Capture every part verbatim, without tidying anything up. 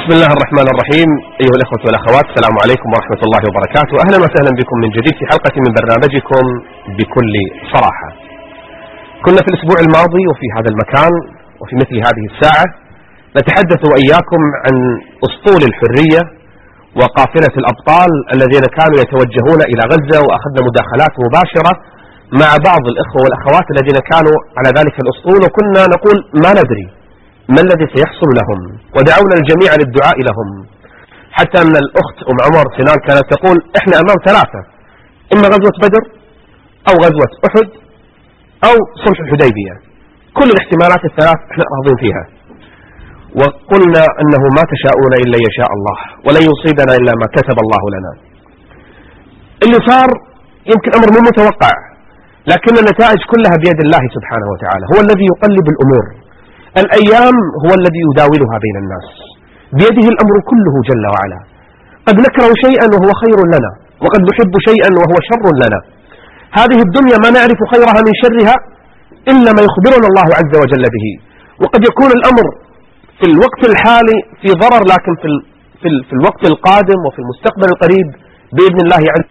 بسم الله الرحمن الرحيم. أيها الأخوة والأخوات، السلام عليكم ورحمة الله وبركاته. أهلا وسهلا بكم من جديد في حلقة من برنامجكم بكل صراحة. كنا في الأسبوع الماضي وفي هذا المكان وفي مثل هذه الساعة نتحدث وإياكم عن أسطول الحرية وقافلة الأبطال الذين كانوا يتوجهون إلى غزة، وأخذنا مداخلات مباشرة مع بعض الإخوة والأخوات الذين كانوا على ذلك الأسطول، وكنا نقول ما ندري ما الذي سيحصل لهم، ودعونا الجميع للدعاء لهم. حتى أن الأخت أم عمر سنان كانت تقول إحنا أمام ثلاثة، إما غزوة بدر أو غزوة أحد أو صلح الحديبية، كل الاحتمالات الثلاث إحنا راضين فيها، وقلنا أنه ما تشاءون إلا يشاء الله ولن يصيبنا إلا ما كتب الله لنا. اللي صار يمكن أمر مو متوقع، لكن النتائج كلها بيد الله سبحانه وتعالى، هو الذي يقلب الأمور، الأيام هو الذي يداولها بين الناس، بيده الأمر كله جل وعلا. قد نكره شيئا وهو خير لنا، وقد نحب شيئا وهو شر لنا. هذه الدنيا ما نعرف خيرها من شرها إلا ما يخبرنا الله عز وجل به، وقد يكون الأمر في الوقت الحالي في ضرر، لكن في, ال... في, ال... في الوقت القادم وفي المستقبل القريب بإذن الله عز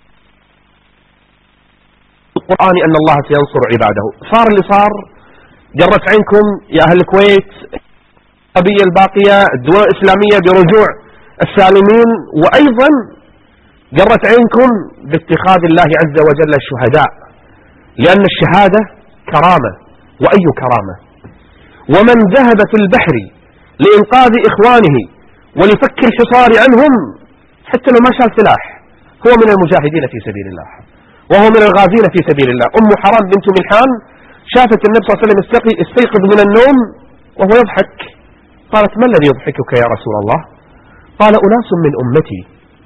القرآن أن الله سينصر عباده. صار اللي صار، جرت عينكم يا أهل الكويت، القضية الباقية، الدول الإسلامية برجوع السالمين، وأيضا جرت عينكم باتخاذ الله عز وجل الشهداء، لأن الشهادة كرامة، وأي كرامة. ومن ذهب في البحر لإنقاذ إخوانه ولفك الحصار عنهم حتى لو ما شال سلاح هو من المجاهدين في سبيل الله، وهو من الغازين في سبيل الله. أم حرام بنت ملحان شافت النبي صلى الله عليه وسلم استيقظ من النوم وهو يضحك، قالت ما الذي يضحكك يا رسول الله؟ قال أناس من أمتي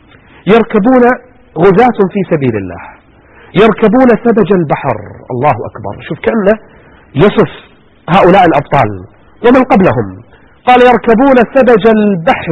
يركبون غزاة في سبيل الله، يركبون ثبج البحر. الله أكبر، شوف كأنه يصف هؤلاء الأبطال ومن قبلهم، قال يركبون ثبج البحر،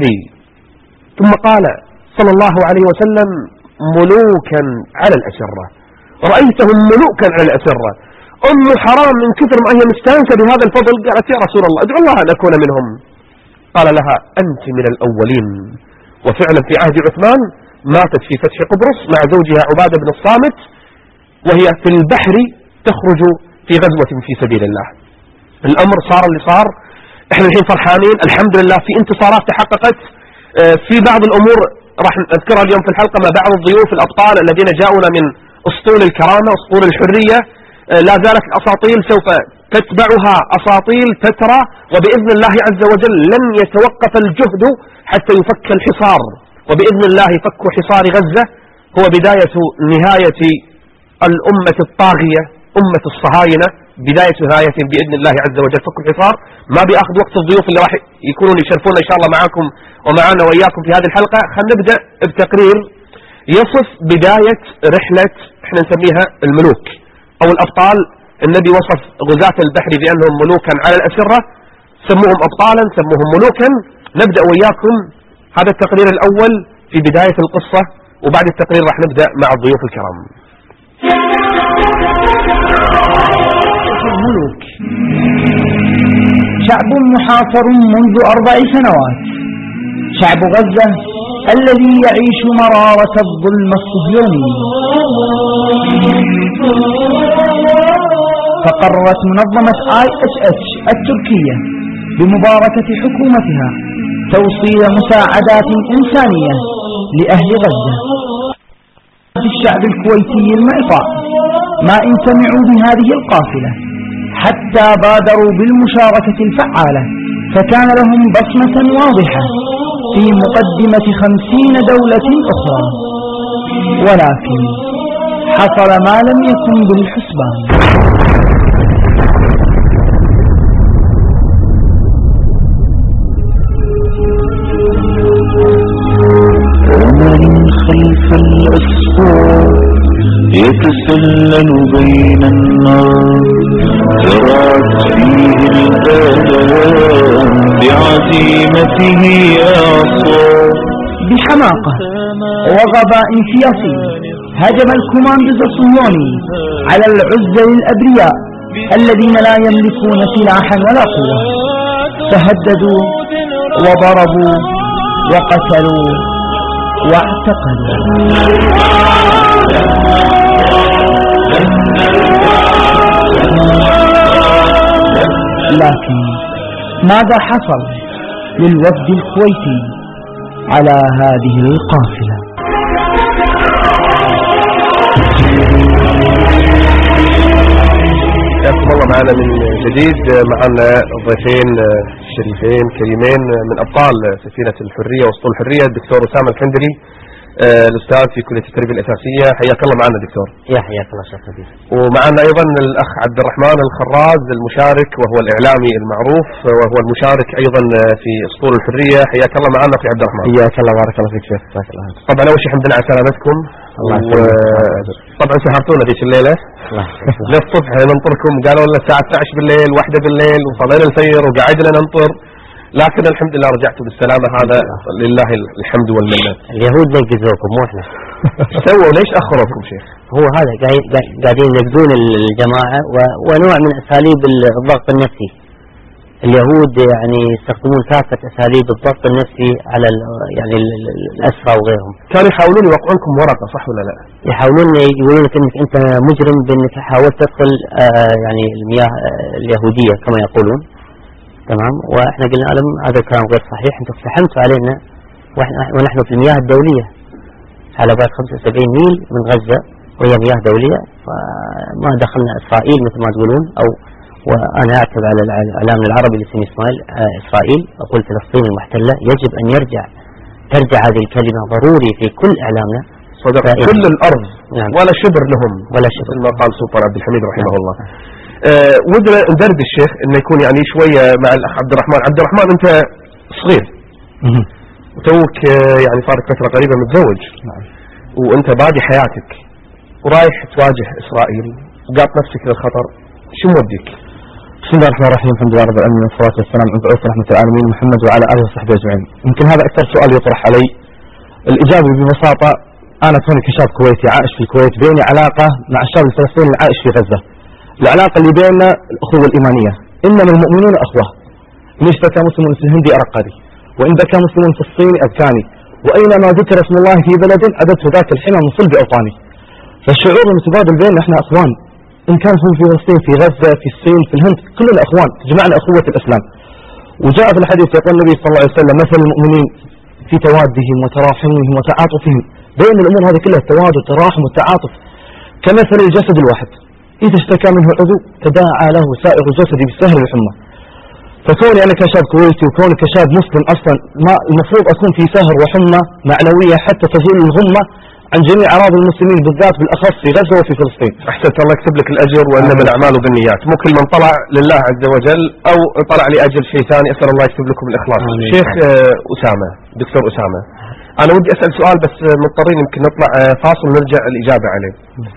ثم قال صلى الله عليه وسلم ملوكا على الأسرة، رأيتهم ملوكا على الأسرة. أم حرام من كثر ما هي مستانسة بهذا الفضل قالت يا رسول الله ادعو الله أن أكون منهم. قال لها أنت من الأولين. وفعلا في عهد عثمان ماتت في فتح قبرص مع زوجها عبادة بن الصامت، وهي في البحر تخرج في غزوة في سبيل الله. الأمر صار اللي صار، احنا الحين فرحانين الحمد لله، في انتصارات تحققت في بعض الأمور راح نذكرها اليوم في الحلقة مع بعض الضيوف الأبطال الذين جاءونا من أسطول الكرامة، أسطول الحرية. لا زالت الأساطيل سوف تتبعها أساطيل تترى، وبإذن الله عز وجل لن يتوقف الجهد حتى يفك الحصار، وبإذن الله فك حصار غزة هو بداية نهاية الأمة الطاغية أمة الصهاينة، بداية نهاية بإذن الله عز وجل فك الحصار. ما بأخذ وقت الضيوف اللي راح يكونون يشرفون إن شاء الله معاكم ومعنا وإياكم في هذه الحلقة. خلينا نبدأ بتقرير يصف بداية رحلة احنا نسميها الملوك أو الأبطال. النبي وصف غزاة البحر بأنهم ملوكا على الأسرة، سموهم أبطالا سموهم ملوكا. نبدأ وإياكم هذا التقرير الأول في بداية القصة، وبعد التقرير راح نبدأ مع الضيوف الكرام. الملوك شعب محاصر منذ أربع سنوات، شعب غزة الذي يعيش مرارة الظلم الصهيوني. فقررت منظمة آي إس إس التركية بمباركة حكومتها توصيل مساعدات إنسانية لأهل غزة. في الشعب الكويتي المعطاء ما إن سمعوا بهذه القافلة حتى بادروا بالمشاركة الفعالة، فكان لهم بصمة واضحة في مقدمة خمسين دولة أخرى، ولكن حصل ما لم يكن بالحسبان. ومن خلف الأسفار يتسلل بين النار، ترات فيه الآلام بعزيمته أعصار. بحماقة وغباء سياسي هجم الكوماندوز الصهيوني على العزل الأبرياء الذين لا يملكون سلاحا ولا قوة، فهددوا وضربوا وقتلوا واعتقلوا. لكن ماذا حصل للوفد الكويتي على هذه القافلة؟ حياكم الله معنا من جديد. معنا ضيفين شريفين كريمين من أبطال سفينة الحرية وأسطول الحرية، الدكتور أسامة الكندري الأستاذ في كلية التربية الأساسية. حياك الله معنا دكتور. يا حياك الله شيخ نبيل. ومعنا أيضا الأخ عبد الرحمن الخراز المشارك، وهو الإعلامي المعروف وهو المشارك أيضا في أسطول الحرية. حياك الله معنا أخي عبد الرحمن. حياك الله بارك الله فيك شيخ. طبعا أول شيء الحمد لله على سلامتكم. الله و... طبعا سهرتونا ذيك الليلة للصبح ننطركم، قالوا لنا الساعة اثنتي عشرة بالليل واحدة بالليل وصلينا الفجر وقعدنا ننطر، لكن الحمد لله رجعتوا بالسلامة. هذا لله الحمد والمنة. اليهود نقزوكم مو احنا. سووا ليش أخروكم شيخ؟ هو هذا قاعدين ينقزون الجماعة و... ونوع من أساليب الضغط النفسي. اليهود يعني يستخدمون كافة أساليب الضغط النفسي على ال... يعني ال... الأسرى وغيرهم. كانوا يحاولون يوقعونكم ورقة صح ولا لا؟ يحاولون يقولون لك انك انت مجرم بانك حاولت تدخل آه يعني المياه اليهودية كما يقولون. تمام. واحنا قلنا لهم هذا الكلام غير صحيح، انتم اقتحمتوا علينا ونحن في المياه الدولية على بعد خمسة وسبعين ميل من غزة وهي مياه دولية، فما دخلنا إسرائيل مثل ما تقولون. أو وأنا أعتب على الإعلام العربي لسيد إسماعيل آه إسرائيل، أقول فلسطين المحتلة يجب أن يرجع ترجع هذه الكلمة ضروري في كل إعلامنا. صدق كل الأرض. نعم. ولا شبر لهم ولا شبر مثل ما قال سلطان عبد الحميد رحمه الله. أه ودنا ندرب الشيخ انه يكون يعني شوية مع الأخ عبد الرحمن. عبد الرحمن أنت صغير وتوك يعني صارت فترة قريبة متزوج. نعم. وأنت بادي حياتك ورايح تواجه إسرائيل وقاط نفسك للخطر، شو موديك؟ بسم الله الرحمن الرحيم، الحمد لله رب العالمين والصلاة والسلام على مبعوث رحمة العالمين محمد وعلى آله وصحبه أجمعين. يمكن هذا أكثر سؤال يطرح علي. الإجابة ببساطة أنا كوني كشاب كويتي عائش في الكويت، بيني علاقة مع الشاب الفلسطيني العائش في غزة. العلاقة اللي بيننا الأخوة الإيمانية، إنما المؤمنون أخوة. إن اشتكى مسلم في الهندي أرقني، وإن بكى مسلم في الصين أبكاني، وأينما ذكر اسم الله في بلد عددت ذاك الحمى من صلب أوطاني. فالشعور المتبادل بيننا إحنا أخوان، إن كان في فلسطين في غزة في الصين في الهند كلنا أخوان، تجمعنا أخوة الإسلام. وجاء في الحديث يقول النبي صلى الله عليه وسلم مثل المؤمنين في توادهم وتراحمهم وتعاطفهم. بين الأمور هذه كلها التواد والتراحم والتعاطف كمثل الجسد الواحد إذا اشتكى منه عضو تداعى له سائر الجسد بالسهر والحمى. فكوني أنا كشاب كويتي وكوني كشاب مسلم أصلا ما المفروض أكون في سهر وحمى معنوية حتى تزول الغمة عن جميع أراضي المسلمين بالذات بالأخص في غزة وفي فلسطين. أحسنت، الله يكتب لك الأجر وإنما الأعمال بالنيات. مو كل من طلع لله عز وجل أو طلع لأجل شيء ثاني. أسأل الله يكتب لكم الإخلاص. آمين. شيخ أسامة، دكتور أسامة، أنا ودي أسأل سؤال بس مضطرين يمكن نطلع فاصل ونرجع الإجابة عليه.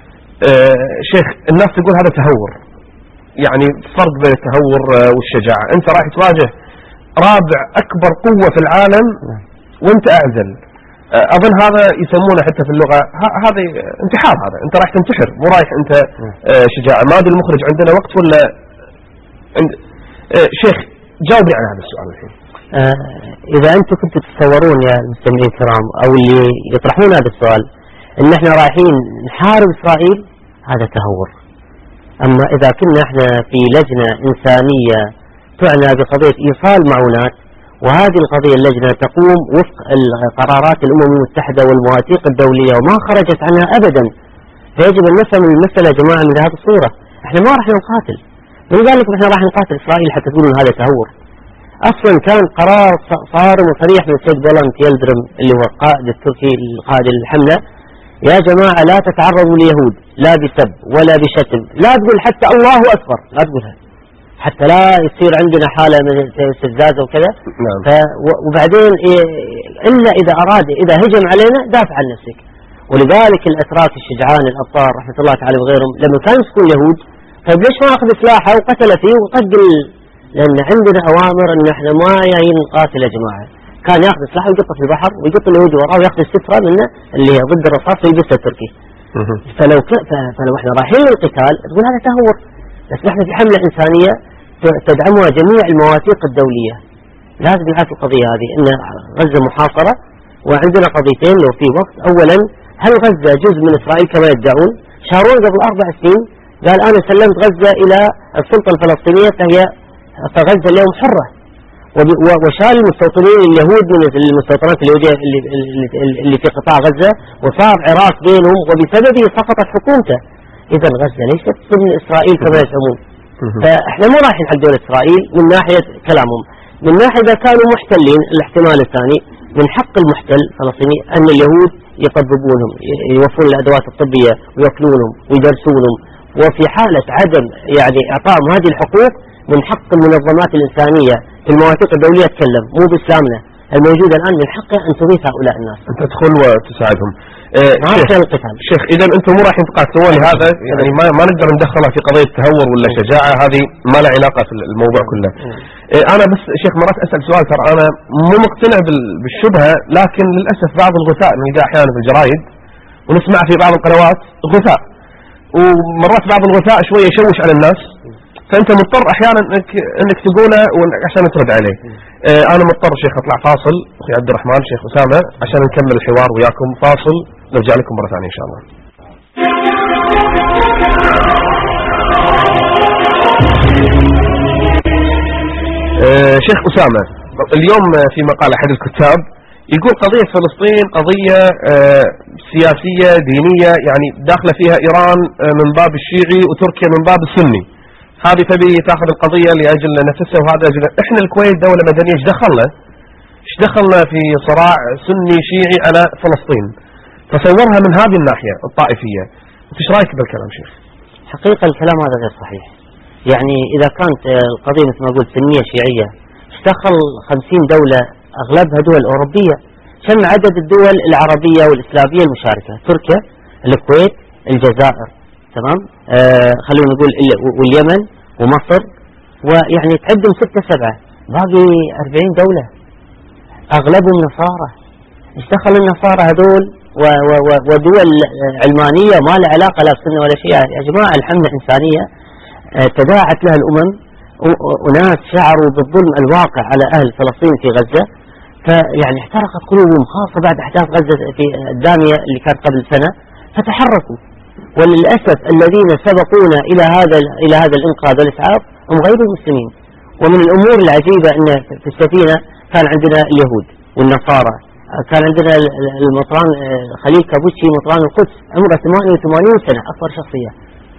أه شيخ، الناس تقول هذا تهور، يعني فرق بين التهور والشجاعة. أنت راح تواجه رابع أكبر قوة في العالم وأنت أعزل. أظن هذا يسمونه حتى في اللغة هذا انتحار. هذا أنت راح تنتحر، مو رايح أنت شجاعة. ما أدري المخرج عندنا وقت ولا عند... شيخ جاوبني على هذا السؤال الحين. آه إذا أنتم كنتوا تتصورون يا المستمعين الكرام أو اللي يطرحون هذا السؤال إن إحنا رايحين نحارب إسرائيل، هذا تهور. أما إذا كنا إحنا في لجنة إنسانية تعنى بقضية إيصال معونات، وهذه القضية اللجنة تقوم وفق قرارات الأمم المتحدة والمواثيق الدولية وما خرجت عنها أبدا، فيجب أن نفهم المسألة يا جماعة من هذه الصورة. إحنا ما راح نقاتل، ولذلك إحنا راح نقاتل إسرائيل حتى تقولون هذا تهور. أصلا كان قرار صارم وصريح من سيد بولند يلدرم اللي هو القائد التركي القائد الحملة، يا جماعة لا تتعرضوا لليهود لا بسب ولا بشتم، لا تقول حتى الله أكبر، لا تقولها حتى لا يصير عندنا حالة من استفزاز وكذا. نعم. وبعدين إلا إذا أراد إذا هجم علينا دافع عن نفسك. ولذلك الأتراك الشجعان الأبطال رحمة الله تعالى وغيرهم لما كانوا يسكون اليهود، طيب ليش ما أخذ سلاحه وقتل فيه وقتل؟ لأن عندنا أوامر أن إحنا ما جايين نقاتل يا جماعة. كان يأخذ سلاحه ويقطه في البحر ويقط اليهود وراه ويأخذ السترة منه اللي هي ضد الرصاص ويلبسها التركي. فلو ك... فلو إحنا رايحين للقتال تقول هذا تهور، بس نحن في حملة إنسانية تدعمها جميع المواثيق الدولية. لازم نعرف القضية هذه أن غزة محاصرة، وعندنا قضيتين لو في وقت. أولا، هل غزة جزء من إسرائيل كما يدعون؟ شارون قبل أربع سنين قال أنا سلمت غزة إلى السلطة الفلسطينية فهي فغزة اليوم حرة، وشال المستوطنين اليهود من المستوطنات اليهودية اللي, اللي في قطاع غزة، وصار عراك بينهم وبسببه سقطت حكومته. إذا غزة ليست ضمن إسرائيل كما يزعمون. فإحنا مو رايحين حق دولة إسرائيل من ناحية كلامهم. من ناحية إذا كانوا محتلين، الاحتمال الثاني من حق المحتل الفلسطيني أن اليهود يطببونهم، يوفرون الأدوات الطبية ويأكلونهم ويدرسونهم، وفي حالة عدم يعني إعطائهم هذه الحقوق من حق المنظمات الإنسانية في المواثيق الدولية تكلم، مو بإسلامنا الموجودة الآن، من حقه أن تغيث هؤلاء الناس، أن تدخل وتساعدهم. ما شيخ القتال. شيخ إذا أنتم مو رايحين تقاتلون هذا، يعني ما ما نقدر ندخلها في قضية تهور ولا شجاعة، هذه ما لها علاقة في الموضوع كله. أنا بس شيخ مرات أسأل سؤال، ترى أنا مو مقتنع بالشبهة، لكن للأسف بعض الغثاء نلقاه أحيانا في الجرايد ونسمع في بعض القنوات غثاء، ومرات بعض الغثاء شوية يشوش على الناس، فأنت مضطر أحيانا إنك إنك تقوله عشان ترد عليه. آه أنا مضطر شيخ أطلع فاصل، أخي عبد الرحمن شيخ أسامة، عشان نكمل الحوار وياكم. فاصل نرجع لكم مرة ثانية إن شاء الله. آه شيخ أسامة، اليوم في مقال أحد الكتاب يقول قضية فلسطين قضية آه سياسية دينية، يعني داخلة فيها إيران آه من باب الشيعي وتركيا من باب السني، هذه تبي تاخذ القضية لأجل نفسها وهذا أجل. إحنا الكويت دولة مدنية، إيش دخلنا؟ إيش دخلنا في صراع سني شيعي على فلسطين؟ تصورها من هذه الناحية الطائفية. إيش رأيك بالكلام شيخ؟ حقيقة الكلام هذا غير صحيح. يعني إذا كانت القضية مثل ما قلت سنية شيعية، إيش دخل خمسين دولة أغلبها دول أوروبية؟ كم عدد الدول العربية والإسلامية المشاركة؟ تركيا، الكويت، الجزائر، تمام، آه خلونا نقول واليمن ومصر، ويعني تعدهم ستة سبعة، باقي أربعين دولة أغلبهم نصارى. ايش دخل النصارى هذول ودول علمانية ما لها علاقة لا بسنة ولا شيء؟ يا جماعة الحملة إنسانية آه تداعت لها الأمم، وناس شعروا بالظلم الواقع على أهل فلسطين في غزة، فيعني احترقت قلوبهم خاصة بعد أحداث غزة في الدامية اللي كانت قبل سنة، فتحركوا. وللأسف الذين سبقونا إلى هذا إلى هذا الإنقاذ والإسعاف هم غير المسلمين. ومن الأمور العجيبة أن في السفينة كان عندنا اليهود والنصارى، كان عندنا المطران خليل كابوتشي مطران القدس عمره ثمانية وثمانين سنة، أكبر شخصية.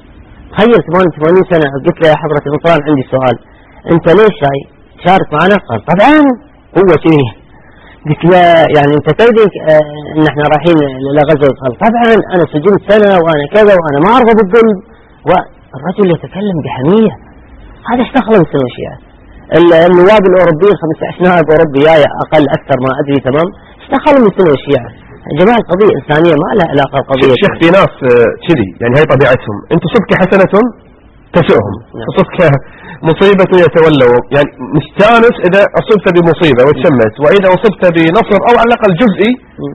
تخيل ثمانية وثمانين سنة. قلت له يا حضرة المطران عندي سؤال، أنت ليش جاي تشارك معنا؟ قال طبعا هو شيء. قلت له يعني أنت تدري أن احنا رايحين لغزة؟ قال طبعا أنا سجنت سنة وأنا كذا وأنا ما أرغب بالظلم. والرجل يتكلم بحمية. هذا اشتغل بالسنة الشيعة. النواب الأوروبيين خمسة عشر نائب أوروبي أقل أكثر ما أدري، تمام، اشتغلوا من سنة الشيعة. يا جماعة القضية إنسانية ما لها علاقة قضية. شيخ في ناس كذي يعني هي طبيعتهم، أنت تصبك حسنة تسؤهم، تصبك مصيبة يتولوا، يعني مستانس إذا أصبت بمصيبة وتشمت، وإذا أصبت بنصر أو على الأقل جزئي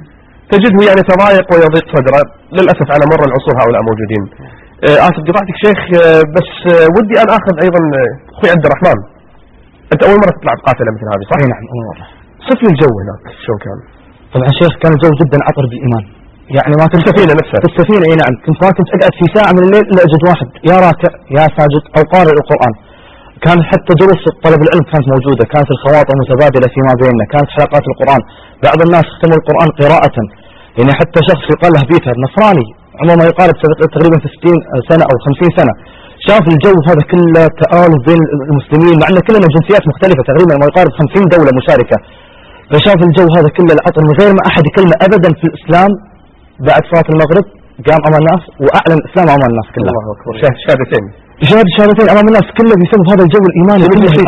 تجده يعني تضايق ويضيق صدره. للأسف على مر العصور هؤلاء موجودين. آسف قطعتك شيخ، بس ودي أن أخذ أيضا أخوي عبد الرحمن، أنت أول مرة تطلع بقاتلة مثل هذه صح؟ نعم أول مرة. صف لي الجو هناك شلون كان؟ طبعا شيخ كان الجو جدا عطر بالإيمان، يعني ما كنت السفينة نفسها في السفينة اي نعم، كنت ما كنت أقعد في ساعة من الليل إلا أجد واحد يا راكع يا ساجد أو قارئ القرآن. كان حتى دروس طلب العلم كانت موجودة، كانت الخواطر متبادلة فيما بيننا، كانت حلقات القرآن، بعض الناس ختموا القرآن قراءة، يعني حتى شخص يقال له بيتر نصراني عمره ما يقارب تقريبا ستين سنة أو خمسين سنة، شاف الجو هذا كله تآلف بين المسلمين، مع أن كلنا جنسيات مختلفة تقريبا ما يقارب خمسين دولة مشاركة، فشاف الجو هذا كله العطر من غير ما أحد يكلمه أبدا في الإسلام. بعد صلاة المغرب قام أمام الناس وأعلن الإسلام أمام الناس كلها. الله أكبر. شهد شهادتين شهد شهادتين أمام الناس كلها بسبب هذا الجو الإيماني.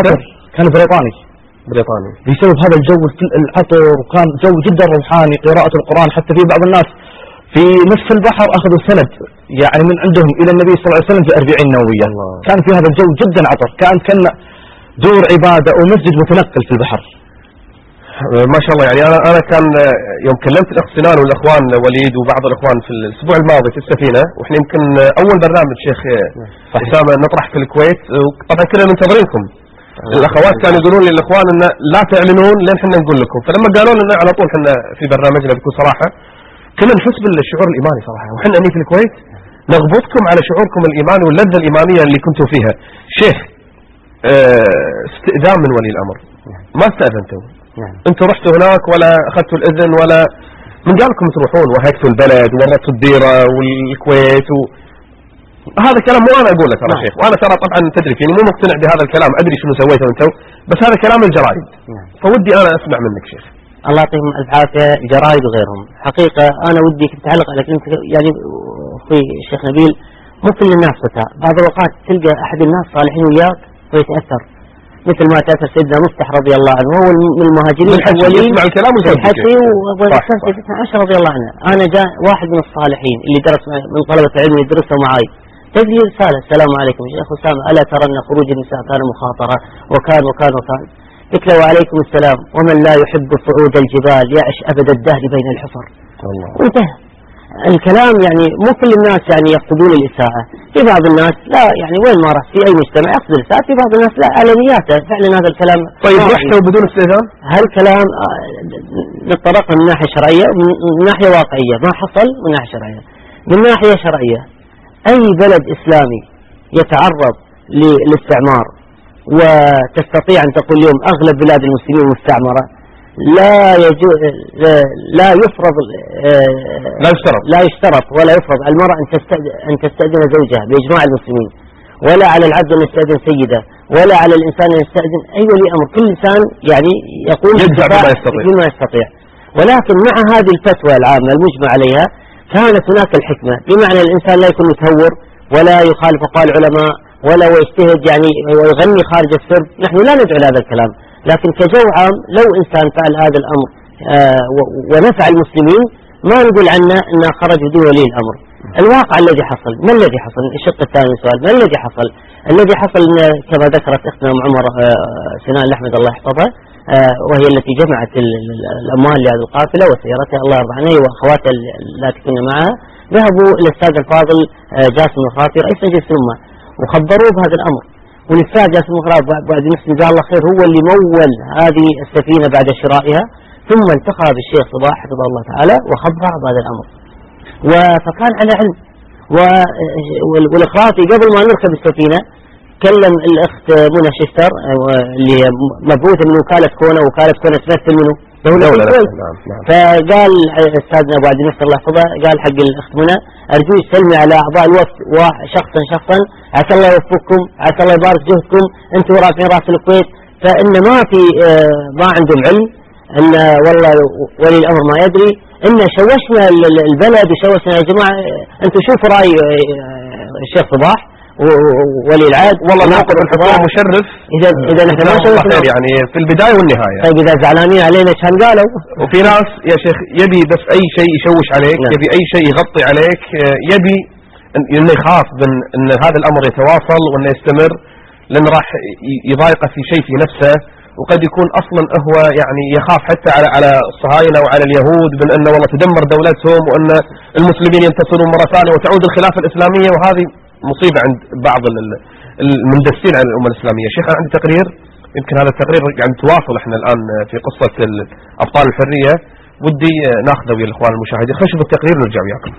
كان بريطاني بريطاني بسبب هذا الجو العطر، وكان جو جدا روحاني، قراءة القرآن. حتى في بعض الناس في نصف البحر أخذوا سند يعني من عندهم إلى النبي صلى الله عليه وسلم في أربعين نووية. الله. كان في هذا الجو جدا عطر، كان كنا دور عبادة أو مسجد متنقل في البحر. ما شاء الله. يعني أنا أنا كان يوم كلمت الأخ سنان والأخوان وليد وبعض الأخوان في الأسبوع الماضي في السفينة، وإحنا يمكن أول برنامج شيخ أسامة نطرح في الكويت، وطبعا كنا منتظرينكم. الاخوات كانوا يقولون للاخوان ان لا تعلنون لين احنا نقول لكم، فلما قالوا لنا على طول احنا في برنامجنا بكل صراحه كنا نحس بالشعور الايماني صراحه، وحنا هني في الكويت نغبطكم على شعوركم الايماني واللذه الايمانيه اللي كنتوا فيها. شيخ اه استئذان من ولي الامر، ما استاذنتوا انتوا رحتوا هناك ولا اخذتوا الاذن ولا من قال لكم تروحون وهكتوا البلد وورطتوا الديره والكويت و... هذا كلام مو انا اقول لك ترى شيخ، وانا ترى طبعا تدري فيني مو مقتنع بهذا الكلام، ادري شنو سويتوا انتم، بس هذا كلام الجرايد. فودي انا اسمع منك شيخ. الله يعطيهم الف عافيه الجرايد وغيرهم. حقيقه انا ودي كنت اعلق على كلمتك يعني اخوي الشيخ نبيل، مو كل الناس فتاة، بعض الاوقات تلقى احد الناس صالحين وياك ويتاثر، مثل ما تاثر سيدنا مفتح رضي الله عنه، هو من المهاجرين الاولين يسمع الكلام الحسي وبالاساس سيدنا عائشه رضي الله عنها. انا جاء واحد من الصالحين اللي درس من طلبه العلم اللي درسوا معي تجي رسالة السلام عليكم شيخ أسامة ألا ترى أن خروج النساء كان مخاطرة وكان وكان وكان، قلت له وعليكم السلام ومن لا يحب صعود الجبال يعش أبد الدهر بين الحفر. وانتهى الكلام. يعني مو كل الناس يعني يقصدون الإساءة، في بعض الناس لا يعني وين ما رحت في أي مجتمع يقصد الإساءة، في بعض الناس لا علنياته فعلا هذا الكلام. طيب رحتوا بدون استئذان؟ هالكلام نتطرق من ناحية شرعية من ناحية واقعية ما حصل، من ناحية شرعية. من ناحية شرعية أي بلد إسلامي يتعرض للاستعمار وتستطيع أن تقول اليوم أغلب بلاد المسلمين مستعمرة لا يجوز لا يفرض لا يشترط لا يشترط ولا يفرض المرأة أن تستأذن أن تستأذن زوجها بإجماع المسلمين، ولا على العبد أن يستأذن سيده، ولا على الإنسان أن يستأذن أي ولي أمر، كل إنسان يعني يقول بما يستطيع. ولكن مع هذه الفتوى العامة المجمع عليها كانت هناك الحكمة، بمعنى الإنسان لا يكون متهور ولا يخالف أقوال العلماء ولا يجتهد يعني ويغني خارج السر. نحن لا ندعو لهذا الكلام، لكن كجو عام لو إنسان فعل هذا الأمر آه ونفع المسلمين ما نقول عنه أنه خرج بدون ولي الأمر. الواقع الذي حصل، ما الذي حصل؟ الشق الثاني سؤال، ما الذي حصل؟ الذي حصل كما ذكرت أختنا أم عمر آه سنان الأحمد الله يحفظها آه وهي التي جمعت الأموال لهذه القافلة وسيارتها الله يرضى عنها وأخواتها التي كنا معها، ذهبوا إلى الأستاذ الفاضل آه جاسم الخاطي رئيس مجلس الأمة وخبروه بهذا الأمر، والأستاذ جاسم الخاطي بعد نفسه جزاه الله خير هو اللي مول هذه السفينة بعد شرائها، ثم التقى بالشيخ صباح حفظه الله تعالى وخبره بهذا الأمر، وفكان على علم. والإخراطي قبل ما نركب السفينة كلم الأخت منى شفتر اللي مبعوثة من وكالة كونا، وكالة كونا تمثل منه دولة الكويت، فقال أستاذنا أبو عبد النصر الله يحفظه قال حق الأخت منى أرجو يسلمي على أعضاء الوفد شخصا شخصا عسى الله يوفقكم عسى الله يبارك جهدكم أنتم رافعين راس الكويت، فإن ما في ما عندهم علم أن والله ولي الأمر ما يدري إن شوشنا البلد وشوشنا يا جماعة. أنتم شوفوا رأي الشيخ صباح ولي العهد والله موقف الحكومة مشرف إذا إذا نحن ما شوفنا يعني في البداية والنهاية. طيب إذا زعلانين علينا إيش قالوا؟ وفي ناس يا شيخ يبي بس أي شيء يشوش عليك نعم. يبي أي شيء يغطي عليك، يبي إنه يخاف من إن هذا الأمر يتواصل وإنه يستمر، لأن راح يضايقه في شيء في نفسه، وقد يكون أصلا هو يعني يخاف حتى على على الصهاينة وعلى اليهود من أنه والله تدمر دولتهم وأن المسلمين ينتصرون مرة ثانية وتعود الخلافة الإسلامية، وهذه مصيبة عند بعض المندسين على الأمة الإسلامية. شيخ أنا عندي تقرير، يمكن هذا التقرير يعني تواصل احنا الآن في قصة أبطال الحرية، ودي ناخذه ويا الإخوان المشاهدين. خلينا نشوف التقرير ونرجع وياكم.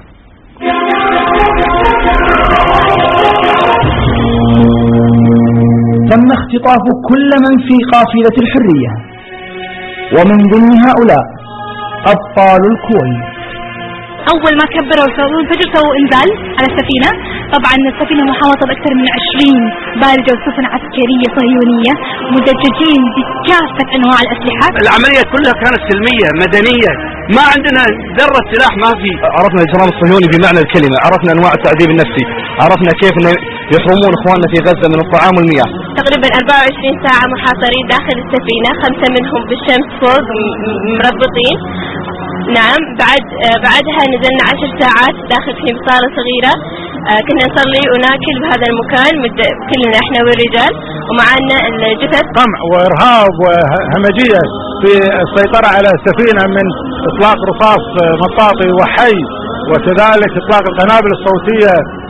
تم اختطاف كل من في قافلة الحرية، ومن ضمن هؤلاء أبطال الكويت. أول ما كبروا وسووا الفجر سووا إنزال على السفينة، طبعا السفينة محاوطة بأكثر من عشرين بارجة وسفن عسكرية صهيونية مدججين بكافة أنواع الأسلحة. العملية كلها كانت سلمية مدنية، ما عندنا ذرة سلاح ما في. عرفنا الإجرام الصهيوني بمعنى الكلمة، عرفنا أنواع التعذيب النفسي، عرفنا كيف يحرمون إخواننا في غزة من الطعام والمياه. تقريبا أربعة وعشرين ساعة محاصرين داخل السفينة، خمسة منهم بالشمس فوق مربطين. نعم بعد بعدها نزلنا عشر ساعات داخل في بصالة صغيرة، كنا نصلي وناكل بهذا المكان كلنا احنا والرجال، ومعنا الجثث. قمع وإرهاب وهمجية في السيطرة على السفينة من إطلاق رصاص مطاطي وحي، وكذلك إطلاق القنابل الصوتية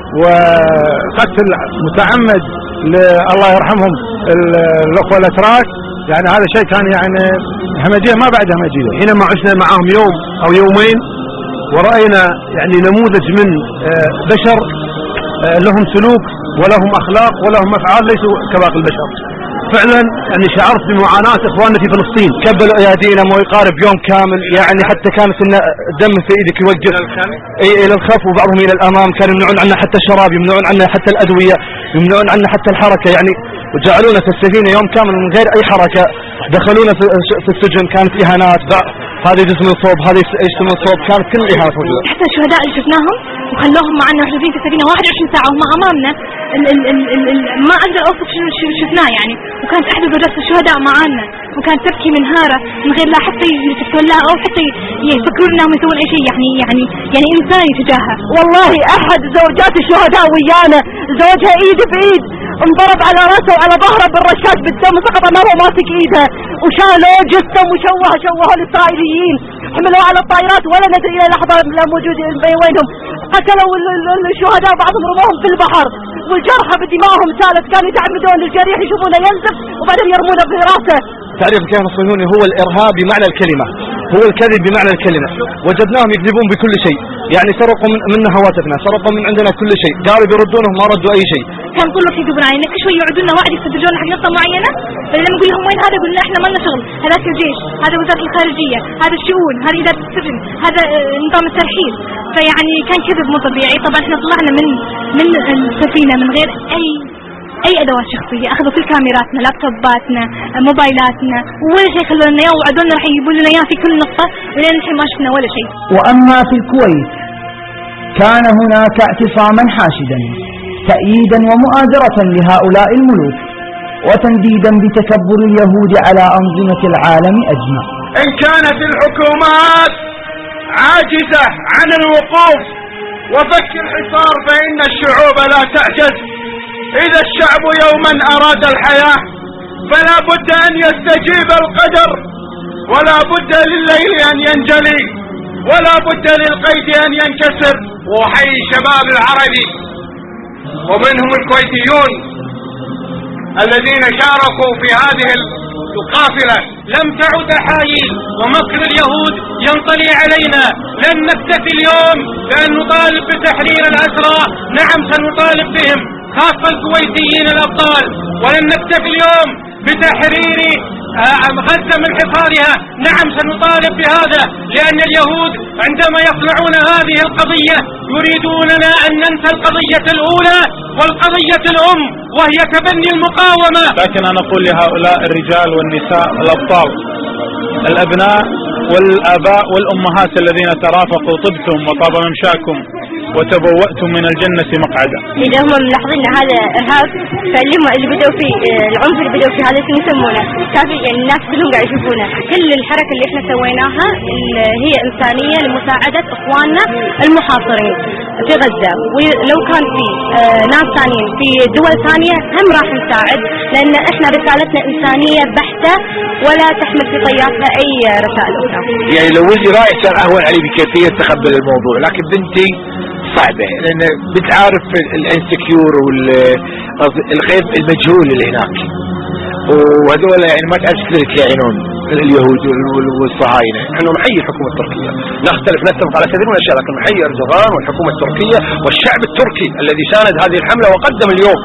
وقتل متعمد الله يرحمهم الأخوة الأتراك، يعني هذا شيء كان يعني همجية ما بعد همجية. حينما عشنا معهم يوم أو يومين ورأينا يعني نموذج من بشر لهم سلوك ولهم أخلاق ولهم أفعال ليسوا كباقي البشر، فعلا يعني شعرت بمعاناة إخواننا في فلسطين. كبلوا أيادينا ما يقارب يوم كامل، يعني حتى كانت الدم في إيدك يوقف إيه إلى الخلف وبعضهم إلى الأمام، كانوا يمنعون عنا حتى الشراب، يمنعون عنا حتى الأدوية، يمنعون عنا حتى الحركة، يعني وجعلونا في السفينة يوم كامل من غير أي حركة. دخلونا في السجن، كانت إهانات، هذا جسم الصوب، هذا جسم الصوب، كانت كل الإهانات موجودة. حتى الشهداء اللي شفناهم وخلوهم معنا محجوزين في السفينة واحد وعشرين ساعة وهم أمامنا، ال ال ال ال ال ما أقدر أوصف شو شفناه يعني. وكانت إحدى زوجات الشهداء معنا وكانت تبكي منهارة من غير لا حتى يلتفتون لها أو حتى يفكرون إنهم يسوون أي شيء، يعني يعني يعني إنساني تجاهها. والله أحد زوجات الشهداء ويانا، زوجها إيد بإيد انضرب على راسه وعلى ظهره بالرشاش بالدم وسقط امامه وماسك ايدها، وشالوه جثه وشوه شوهوا الاسرائيليين، حملوه على الطائرات ولا ندري الى لحظه لا موجود وينهم. قتلوا الشهداء بعضهم رموهم في البحر، والجرحى بدمائهم سالت، كانوا يتعمدون الجريح يشوفونه ينزف وبعدين يرمونه في راسه. تعريف الكيان الصهيوني هو الإرهاب بمعنى الكلمة، هو الكذب بمعنى الكلمة. وجدناهم يكذبون بكل شيء، يعني سرقوا من منا هواتفنا، سرقوا من عندنا كل شيء، قالوا بيردونه ما ردوا أي شيء. كان كله يكذبون علينا، كل شوي يعدونا وعد يستدرجون حق نقطة معينة، فلما نقول لهم وين هذا يقولون احنا ما لنا شغل، هذاك الجيش، هذا وزارة الخارجية، هذا الشؤون، هذه إدارة السجن، هذا نظام الترحيل. فيعني كان كذب مو طبيعي. طبعا احنا طلعنا من من السفينة من غير أي أي أدوات شخصية، أخذوا كل كاميراتنا، لابتوباتنا، موبايلاتنا، ولا شيء خلونا إياه، وعدونا راح يجيبون لنا إياه في كل نقطة، ولين الحين ما شفنا ولا شيء. وأما في الكويت كان هناك اعتصاما حاشدا تأييدا ومؤازرة لهؤلاء الملوك وتنديدا بتكبر اليهود على أنظمة العالم أجمع. إن كانت الحكومات عاجزة عن الوقوف وفك الحصار فإن الشعوب لا تعجز. إذا الشعب يوما أراد الحياة فلا بد أن يستجيب القدر، ولا بد لليل أن ينجلي، ولا بد للقيد أن ينكسر. وحي شباب العربي ومنهم الكويتيون الذين شاركوا في هذه القافلة، لم تعد حايل ومكر اليهود ينطلي علينا. لن نكتفي اليوم بأن نطالب بتحرير الأسرى، نعم سنطالب بهم خاصة الكويتيين الأبطال، ولن نكتفي اليوم بتحرير غزة من حصارها، نعم سنطالب بهذا، لأن اليهود عندما يصنعون هذه القضية يريدوننا أن ننسى القضية الأولى والقضية الأم وهي تبني المقاومة. لكن أنا أقول لهؤلاء الرجال والنساء الأبطال، الأبناء والآباء والأمهات الذين ترافقوا طبتم وطاب ممشاكم وتبوأتم من الجنة مقعدا. إذا هم ملاحظين هذا إرهاب، فاللي هم اللي بدأوا فيه العنف اللي بدأوا فيه هذا شنو يسمونه؟ كافي يعني الناس كلهم قاعد يشوفونه. كل الحركة اللي احنا سويناها هي إنسانية لمساعدة إخواننا المحاصرين في غزة، ولو كان في ناس ثانيين في دول ثانية هم راح نساعد، لأن احنا رسالتنا إنسانية بحتة ولا تحمل في طياتها أي رسائل أخرى. يعني لو ولدي رايح كان أهون علي بكيفية تقبل الموضوع، لكن بنتي صعبة لأن بتعرف الانسكيور والغيب المجهول اللي هناك، وهذول يعني ما تعرف كيف يعينون اليهود والصهاينة. نحن نحيي الحكومة التركية، نختلف نتفق على كثير من الأشياء، لكن نحيي أردوغان والحكومة التركية والشعب التركي الذي ساند هذه الحملة وقدم اليوم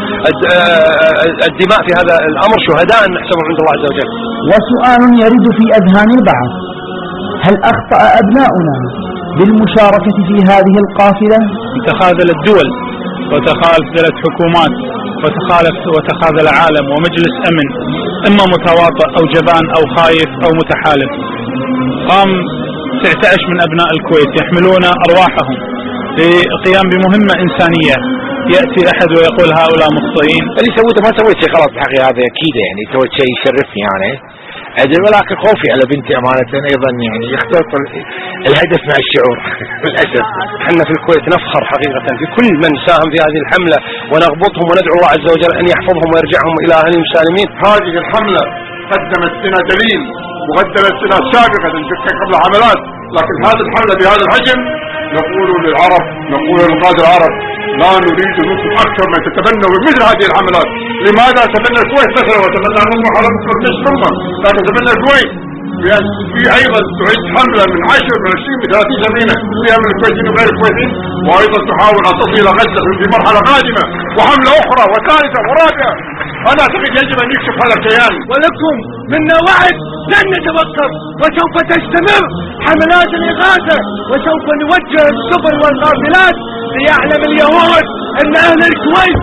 الدماء في هذا الأمر شهداء نحسبهم عند الله عز وجل. وسؤال يرد في أذهان البعض: هل أخطأ أبناؤنا بالمشاركة في هذه القافلة؟ تخاذل الدول وتخاذلت حكومات وتخالف وتخاذل العالم ومجلس أمن، إما متواطئ أو جبان أو خايف أو متحالف. قام تسعة عشر من أبناء الكويت يحملون أرواحهم للقيام بمهمة إنسانية. يأتي أحد ويقول هؤلاء مخطئين. اللي سويته ما سويت شيء غلط بحقي، هذا أكيد يعني سويت شيء يشرفني يعني عدل، ولكن خوفي على بنتي أمانة أيضا يعني يختلط الهدف مع الشعور. للأسف احنا في الكويت نفخر حقيقة في كل من ساهم في هذه الحملة، ونغبطهم وندعو الله عز وجل أن يحفظهم ويرجعهم إلى أهلهم سالمين. هذه الحملة قدمت لنا دليل وقدمت لنا سابقة قبل حملات، لكن هذه الحملة بهذا الحجم نقول للعرب نقول للقادة العرب لا نريد منكم أكثر من تتبنوا بمثل هذه الحملات. لماذا تبنى الكويت مثلا وتبنى نمو على مصر مش رمى، لا تتبنى الكويت؟ لأن في أيضا تعد حملة من عشر من عشرين من ثلاثين مدينة فيها من الكويتيين وغير الكويتيين، وأيضا تحاول أن تصل إلى غزة في مرحلة قادمة، وحملة أخرى وثالثة ورابعة. أنا أعتقد يجب أن يكشف هذا الكيان. ولكم منا وعد لن نتوقف، وسوف تستمر حملات الإغاثة، وسوف نوجه السفن والقافلات ليعلم اليهود أن أهل الكويت.